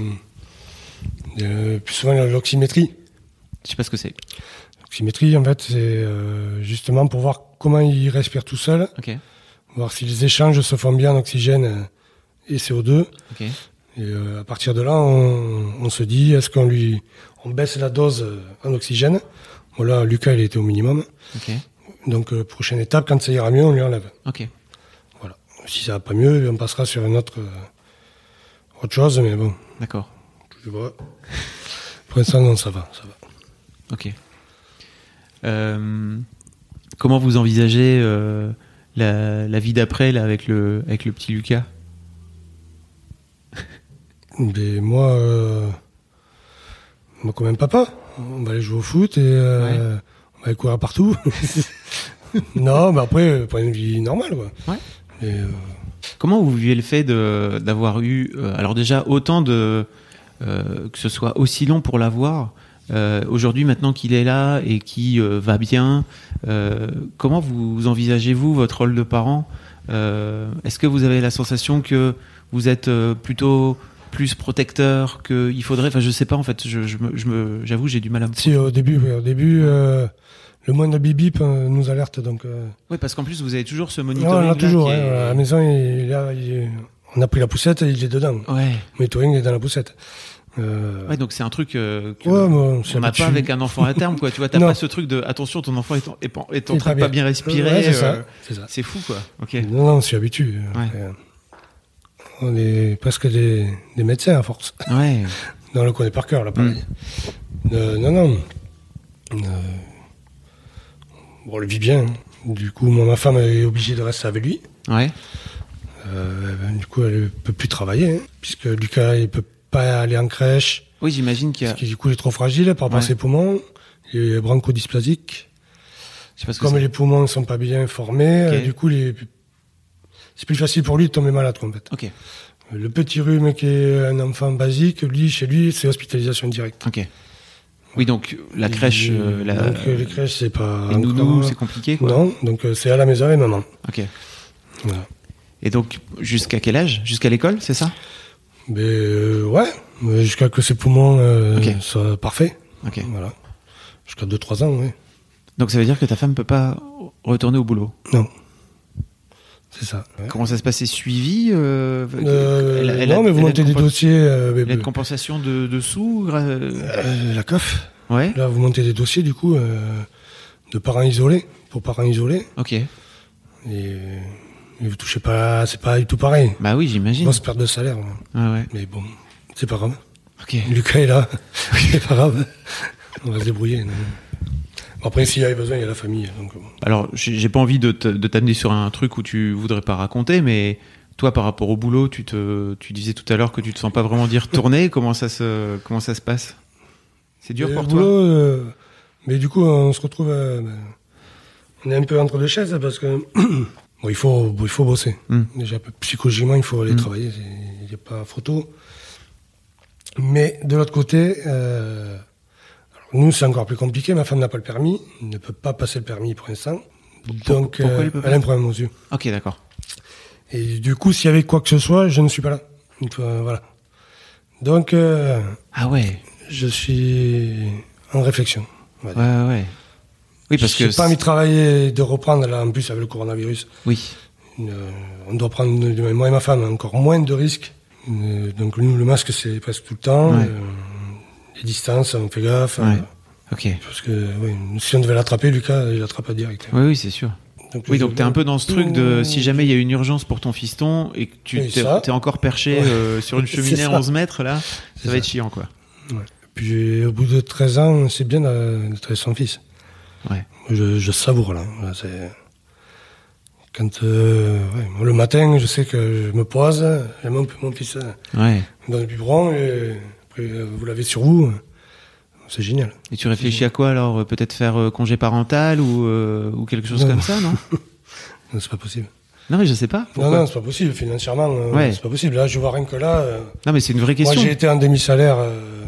plus souvent l'oxymétrie. Je sais pas ce que c'est. L'oxymétrie, en fait, c'est justement pour voir comment il respire tout seul. Ok. Voir si les échanges se font bien en oxygène et CO2. Ok. Et à partir de là, on se dit, est-ce qu'on baisse la dose en oxygène? Voilà, Lucas, il était au minimum. Ok. Donc, prochaine étape, quand ça ira mieux, on lui enlève. Ok. Voilà. Si ça va pas mieux, on passera sur une autre chose, mais bon. D'accord. Tu vois. Pour l'instant, non, ça va. Ok. Comment vous envisagez la vie d'après là, avec le petit Lucas? Mais moi, comme un papa, on va aller jouer au foot et on va aller courir partout. Non, mais après, pas une vie normale, quoi. Ouais. Et, comment vous vivez le fait d'avoir eu, alors déjà autant que ce soit aussi long pour l'avoir, aujourd'hui maintenant qu'il est là et qui va bien, comment vous envisagez-vous votre rôle de parent? Est-ce que vous avez la sensation que vous êtes plutôt plus protecteur qu'il faudrait, enfin je sais pas en fait, j'avoue j'ai du mal à me... Si au début, le moindre bip nous alerte donc. Oui, parce qu'en plus vous avez toujours ce Non, monitoring. on a toujours. Là, À la maison, on a pris la poussette, il est dedans. Ouais. Le monitoring est dans la poussette. Ouais, donc c'est un truc on on n'a pas avec un enfant à terme, quoi. Tu vois, t'as Non. pas ce truc de attention, ton enfant est en train de bien. pas bien respirer. Ouais, c'est ça. C'est fou, quoi. Ok. Non, on s'y habitue. Ouais. On est presque des médecins à force. Ouais. Non, on le connaît par cœur, là, pareil. Non. Bon, on le vit bien. Du coup, ma femme est obligée de rester avec lui. Ouais. Du coup, elle peut plus travailler, puisque Lucas, il peut pas aller en crèche. Oui, j'imagine qu'il y a. Parce que du coup, il est trop fragile par rapport à ses poumons. Il est bronchodysplasique. Je sais pas ce que Comme c'est. les poumons ne sont pas bien formés, Ok. du coup, c'est plus facile pour lui de tomber malade, en fait. Ok. Le petit rhume qui est un enfant basique, chez lui, c'est hospitalisation directe. Ok. Oui, donc la crèche, Donc les crèches, c'est pas. les nounous, encore- c'est compliqué, quoi. Non, donc c'est à la maison et maman. Ok. Voilà. Et donc jusqu'à quel âge? Jusqu'à l'école, c'est ça? Mais ouais, jusqu'à que ses poumons Ok. soient parfaits. Ok. Voilà. Jusqu'à 2-3 ans, oui. Donc ça veut dire que ta femme peut pas retourner au boulot. Non. C'est ça. Ouais. Comment ça se passe? C'est suivi non, mais vous montez des dossiers. Il y a une compensation de sous. La CAF. Ouais. Là, vous montez des dossiers, du coup, de parents isolés, pour parents isolés. Ok. Et vous touchez pas, c'est pas du tout pareil. Bah oui, j'imagine. Grosse perte de salaire. Ouais. Mais bon, c'est pas grave. Ok. Lucas est là. C'est pas grave. On va se débrouiller. Non. Après, s'il y avait besoin, il y a la famille. Donc, bon. Alors, j'ai pas envie de t'amener sur un truc où tu voudrais pas raconter, mais toi, par rapport au boulot, tu disais tout à l'heure que tu te sens pas vraiment d'y retourner. Comment ça se passe? C'est dur pour toi? Boulot, mais du coup, on se retrouve. On est un peu entre deux chaises parce que bon, il faut bosser. Déjà, psychologiquement, il faut aller travailler. Il n'y a pas photo. Mais de l'autre côté, nous, c'est encore plus compliqué. Ma femme n'a pas le permis. Elle ne peut pas passer le permis pour l'instant. Donc, Pourquoi elle peut pas? elle a un problème aux yeux. Ok, d'accord. Et du coup, s'il y avait quoi que ce soit, je ne suis pas là. Donc, voilà. Donc, Ah ouais. je suis en réflexion. On va dire. Ouais. Oui, parce que j'ai pas envie de travailler, de reprendre là, en plus avec le coronavirus. Oui. On doit prendre, moi et ma femme, encore moins de risques. Donc nous, le masque, c'est presque tout le temps. Ouais. Les distances, on fait gaffe. Ouais. Ok. Parce que si on devait l'attraper, Lucas, il l'attrape direct. Oui, c'est sûr. Donc t'es un peu dans ce truc de si jamais il y a une urgence pour ton fiston et que tu t'es encore perché sur une cheminée à 11 mètres, là, ça va être chiant, quoi. Ouais. Puis au bout de 13 ans, c'est bien d'être avec son fils. Ouais. Je savoure, là. C'est... Quand le matin, je sais que je me pose, j'ai mon fils dans le biberon, et après vous l'avez sur vous, c'est génial. Et tu réfléchis à quoi alors? Peut-être faire congé parental ou quelque chose comme ça, non? Non, c'est pas possible. Non, mais je sais pas. Pourquoi? Non, c'est pas possible, financièrement, c'est pas possible. Là, je vois rien que là. Non, mais c'est une vraie question. Moi, j'ai été en demi-salaire,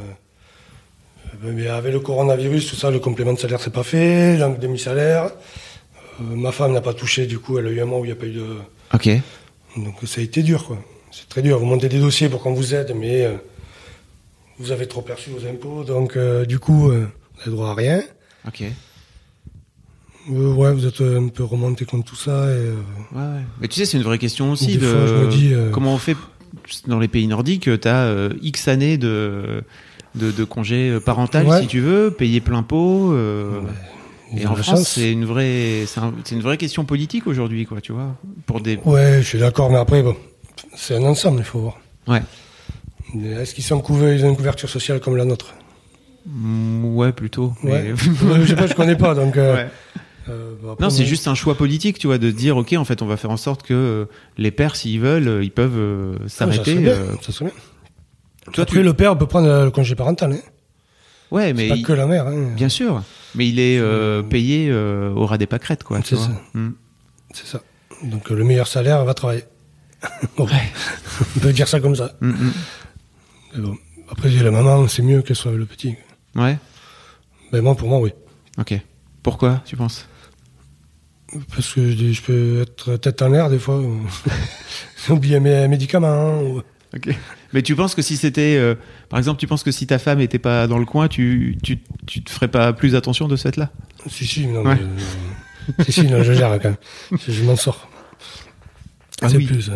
mais avec le coronavirus, tout ça, le complément de salaire, c'est pas fait, donc demi-salaire. Ma femme n'a pas touché, du coup, elle a eu un mois où il n'y a pas eu de... Ok. Donc ça a été dur, quoi. C'est très dur. Vous montez des dossiers pour qu'on vous aide, mais vous avez trop perçu vos impôts, donc du coup, vous n'avez droit à rien. Ok. Ouais, vous êtes un peu remonté contre tout ça. Et, ouais. Mais tu sais, c'est une vraie question aussi. Des fois, je me dis, comment on fait dans les pays nordiques? Tu as X années de congé parental, si tu veux, payer plein pot. Et en France, c'est une vraie question politique aujourd'hui, quoi, tu vois, pour des... Ouais, je suis d'accord, mais après, bon, c'est un ensemble, il faut voir. Ouais. Est-ce qu'ils sont ils ont une couverture sociale comme la nôtre? Ouais, plutôt. Ouais. Mais... je sais pas, je connais pas, donc... Ouais. Non, c'est juste un choix politique, tu vois, de dire, ok, en fait, on va faire en sorte que les pères, s'ils veulent, ils peuvent s'arrêter. Ça serait bien. Après, le père peut prendre le congé parental, hein. Ouais, mais pas que la mère, hein. Bien sûr, mais il est payé au ras des pâquerettes, quoi. C'est ça. C'est ça. Donc le meilleur salaire va travailler. Bon, ouais. On peut dire ça comme ça. Mais bon. Après, la maman, c'est mieux qu'elle soit avec le petit. Ouais. Ben moi, pour moi, oui. Ok. Pourquoi, tu penses? Parce que je peux être tête en l'air des fois. Oublier mes médicaments. Ok. Mais tu penses que si c'était, par exemple, tu penses que si ta femme était pas dans le coin, tu te ferais pas plus attention de ce fait-là? Si, non. Ouais. Non, je gère quand même. Je m'en sors. Ah, c'est oui. Plus.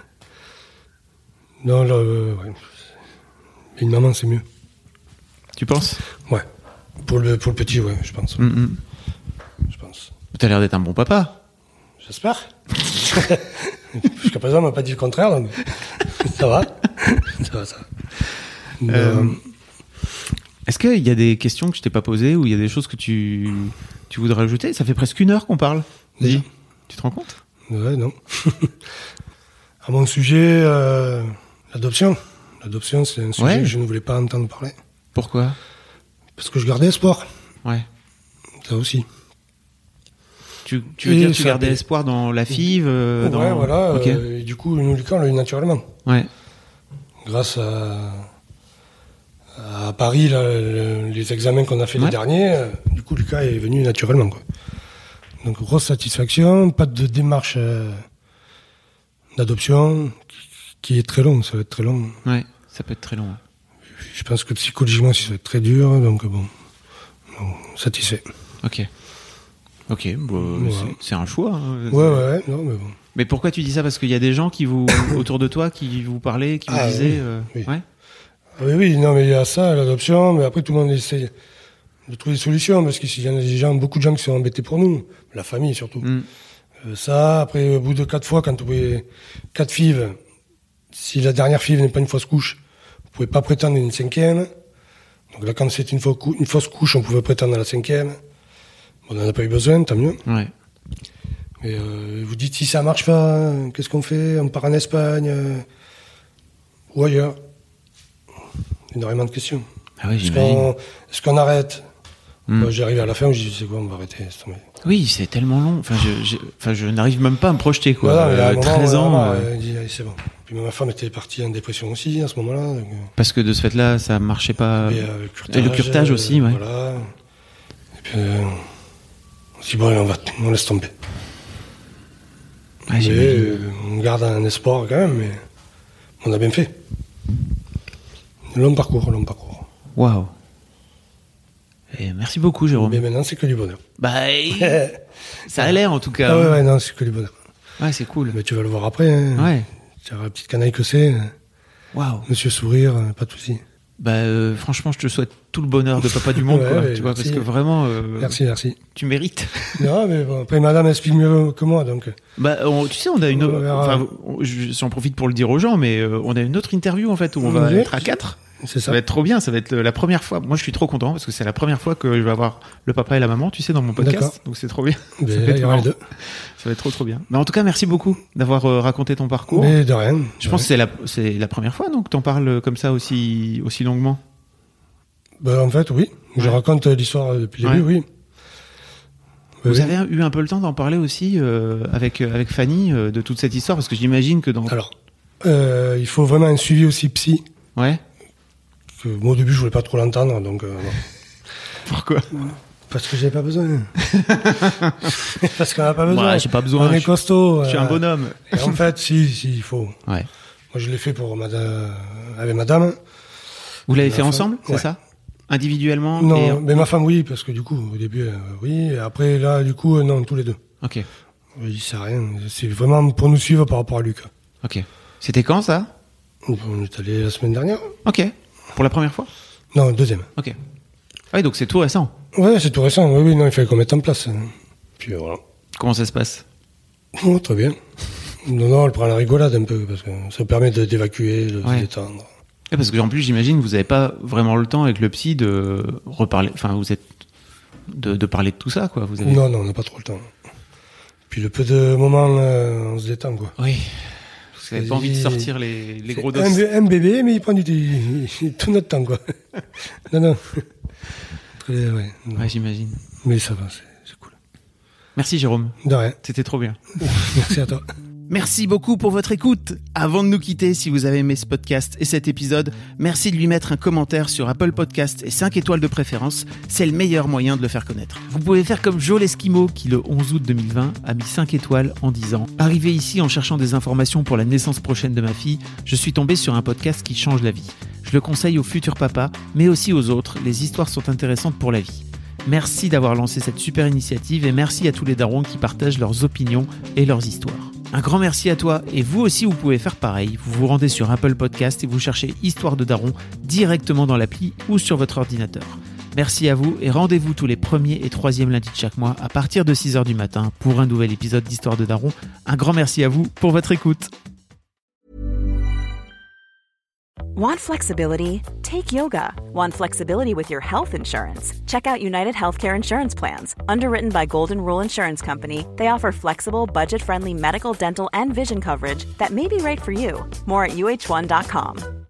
Non, là, ouais. Une maman, c'est mieux. Tu penses? Ouais. Pour le petit, ouais, je pense. Je pense. T'as l'air d'être un bon papa. J'espère. Jusqu'à présent, on m'a pas dit le contraire, donc ça va. Ça va. Est-ce qu'il y a des questions que je t'ai pas posées ou il y a des choses que tu voudrais ajouter? Ça fait presque 1 heure qu'on parle. Dis, tu te rends compte? Ouais, non. À mon sujet, l'adoption. L'adoption, c'est un sujet que je ne voulais pas entendre parler. Pourquoi? Parce que je gardais espoir. Ouais. Ça aussi. Tu veux dire que tu gardais espoir dans la FIV Ouais, voilà. Okay. Et du coup, nous, Lucas, on l'a eu naturellement. Ouais. Grâce à Paris, là, les examens qu'on a fait les derniers, du coup, Lucas est venu naturellement, quoi. Donc, grosse satisfaction, pas de démarche d'adoption, qui est très longue, ça va être très long. Ouais, ça peut être très long. Je pense que psychologiquement, ça va être très dur, donc bon, satisfait. Ok, bon, c'est un choix. Hein. Ouais, non, mais bon. Mais pourquoi tu dis ça? Parce qu'il y a des gens qui autour de toi, qui vous parlaient, qui vous disaient... Oui. Ouais. Oui, non, mais il y a ça, l'adoption, mais après, tout le monde essaie de trouver des solutions, parce qu'il y en a des gens, beaucoup de gens qui sont embêtés pour nous, la famille surtout. Ça, après, au bout de 4 fois, quand vous avez 4 FIV, si la dernière FIV n'est pas une fausse couche, vous pouvez pas prétendre à une 5e. Donc là, quand c'est une fausse couche, on pouvait prétendre à la 5e. On n'en a pas eu besoin, tant mieux. Ouais. Et vous dites, si ça marche pas, qu'est-ce qu'on fait? On part en Espagne ou ailleurs? Énormément de questions. Ah oui, j'imagine. Est-ce qu'on arrête? Moi, j'arrive à la fin, je dis, c'est quoi, on va arrêter. Oui, c'est tellement long. Je n'arrive même pas à me projeter, quoi. Voilà, 13 ans. Elle dit, allez, c'est bon. Puis ma femme était partie en dépression aussi, à ce moment-là. Donc, parce que de ce fait-là, ça marchait pas. Et le curtage aussi, ouais. Voilà. Et puis, on se dit, bon, allez, on laisse tomber. Ouais, mais on garde un espoir quand même, mais on a bien fait. Long parcours. Waouh. Et merci beaucoup, Jérôme. Mais maintenant, c'est que du bonheur. Bah, ça a l'air en tout cas. Ah ouais, non, c'est que du bonheur. Ouais, c'est cool. Mais tu vas le voir après. Hein. Ouais. Tu as la petite canaille que c'est. Waouh. Monsieur Sourire, pas de soucis. Bah, franchement, je te souhaite tout le bonheur de papa du monde, Ouais, quoi. ouais, Tu vois, merci. parce que vraiment. Merci. Tu mérites. Non, mais bon, après, madame explique mieux que moi, donc. Bah, tu sais, on a une. On verra. Enfin, j'en profite pour le dire aux gens, mais on a une autre interview en fait où on va Oui. être à 4. C'est Ça ça. va être trop bien, ça va être la première fois. Moi, je suis trop content parce que c'est la première fois que je vais avoir le papa et la maman, tu sais, dans mon podcast. D'accord. Donc c'est trop bien. Mais Ça va là, être il y aura les marrant. deux. Ça va être trop bien. Mais en tout cas, merci beaucoup d'avoir raconté ton parcours. Mais de rien. Je pense que c'est la première fois donc t'en parles comme ça aussi longuement. Bah, en fait, oui. Je Ouais. raconte l'histoire depuis le début, oui. Vous Oui. avez eu un peu le temps d'en parler aussi avec Fanny de toute cette histoire parce que j'imagine que dans. Alors, il faut vraiment un suivi aussi psy. Ouais. Que, moi, au début, je voulais pas trop l'entendre, donc. Non. Pourquoi? Parce que j'avais pas besoin. Parce qu'on n'a pas besoin. Ouais, j'ai pas besoin. On est costaud. Je suis un bonhomme. Et en fait, si, il faut. Ouais. Moi, je l'ai fait pour avec madame. Vous l'avez Ma fait femme, ensemble, c'est ouais. ça? Individuellement? Non, mais ma femme, oui, parce que du coup, au début, oui. Et après, là, du coup, non, tous les deux. Ok. Il sait rien. C'est vraiment pour nous suivre par rapport à Luc. Ok. C'était quand ça? On est allé la semaine dernière. Ok. Pour la première fois? Non, deuxième. Ok. Ouais, donc c'est tout récent. Ouais, c'est tout récent. Oui, non, il fallait qu'on mette en place. Puis voilà. Comment ça se passe? Oh, très bien. Non, elle prend la rigolade un peu, parce que ça permet d'évacuer, de Ouais. se détendre. Ouais, parce que en plus, j'imagine que vous n'avez pas vraiment le temps avec le psy de reparler. Enfin, vous êtes de parler de tout ça, quoi. Vous avez... Non, on n'a pas trop le temps. Puis le peu de moments, on se détend, quoi. Oui. Parce que vous n'avez pas envie de sortir les gros dos. Un bébé, mais il prend tout notre temps, quoi. Non. Très, ouais, non. Ouais, j'imagine. Mais ça va, c'est cool. Merci, Jérôme. De rien. C'était trop bien. Merci à toi. Merci beaucoup pour votre écoute. Avant de nous quitter, si vous avez aimé ce podcast et cet épisode, merci de lui mettre un commentaire sur Apple Podcast et 5 étoiles de préférence. C'est le meilleur moyen de le faire connaître. Vous pouvez faire comme Joe l'Esquimau qui, le 11 août 2020, a mis 5 étoiles en disant « Arrivé ici en cherchant des informations pour la naissance prochaine de ma fille, je suis tombé sur un podcast qui change la vie. Je le conseille aux futurs papas, mais aussi aux autres. Les histoires sont intéressantes pour la vie. » Merci d'avoir lancé cette super initiative et merci à tous les darons qui partagent leurs opinions et leurs histoires. Un grand merci à toi et vous aussi vous pouvez faire pareil. Vous vous rendez sur Apple Podcast et vous cherchez Histoire de Daron directement dans l'appli ou sur votre ordinateur. Merci à vous et rendez-vous tous les premiers et troisièmes lundis de chaque mois à partir de 6h du matin pour un nouvel épisode d'Histoire de Daron. Un grand merci à vous pour votre écoute. Want flexibility? Take yoga. Want flexibility with your health insurance? Check out United Healthcare Insurance Plans. Underwritten by Golden Rule Insurance Company, they offer flexible, budget-friendly medical, dental, and vision coverage that may be right for you. More at uh1.com.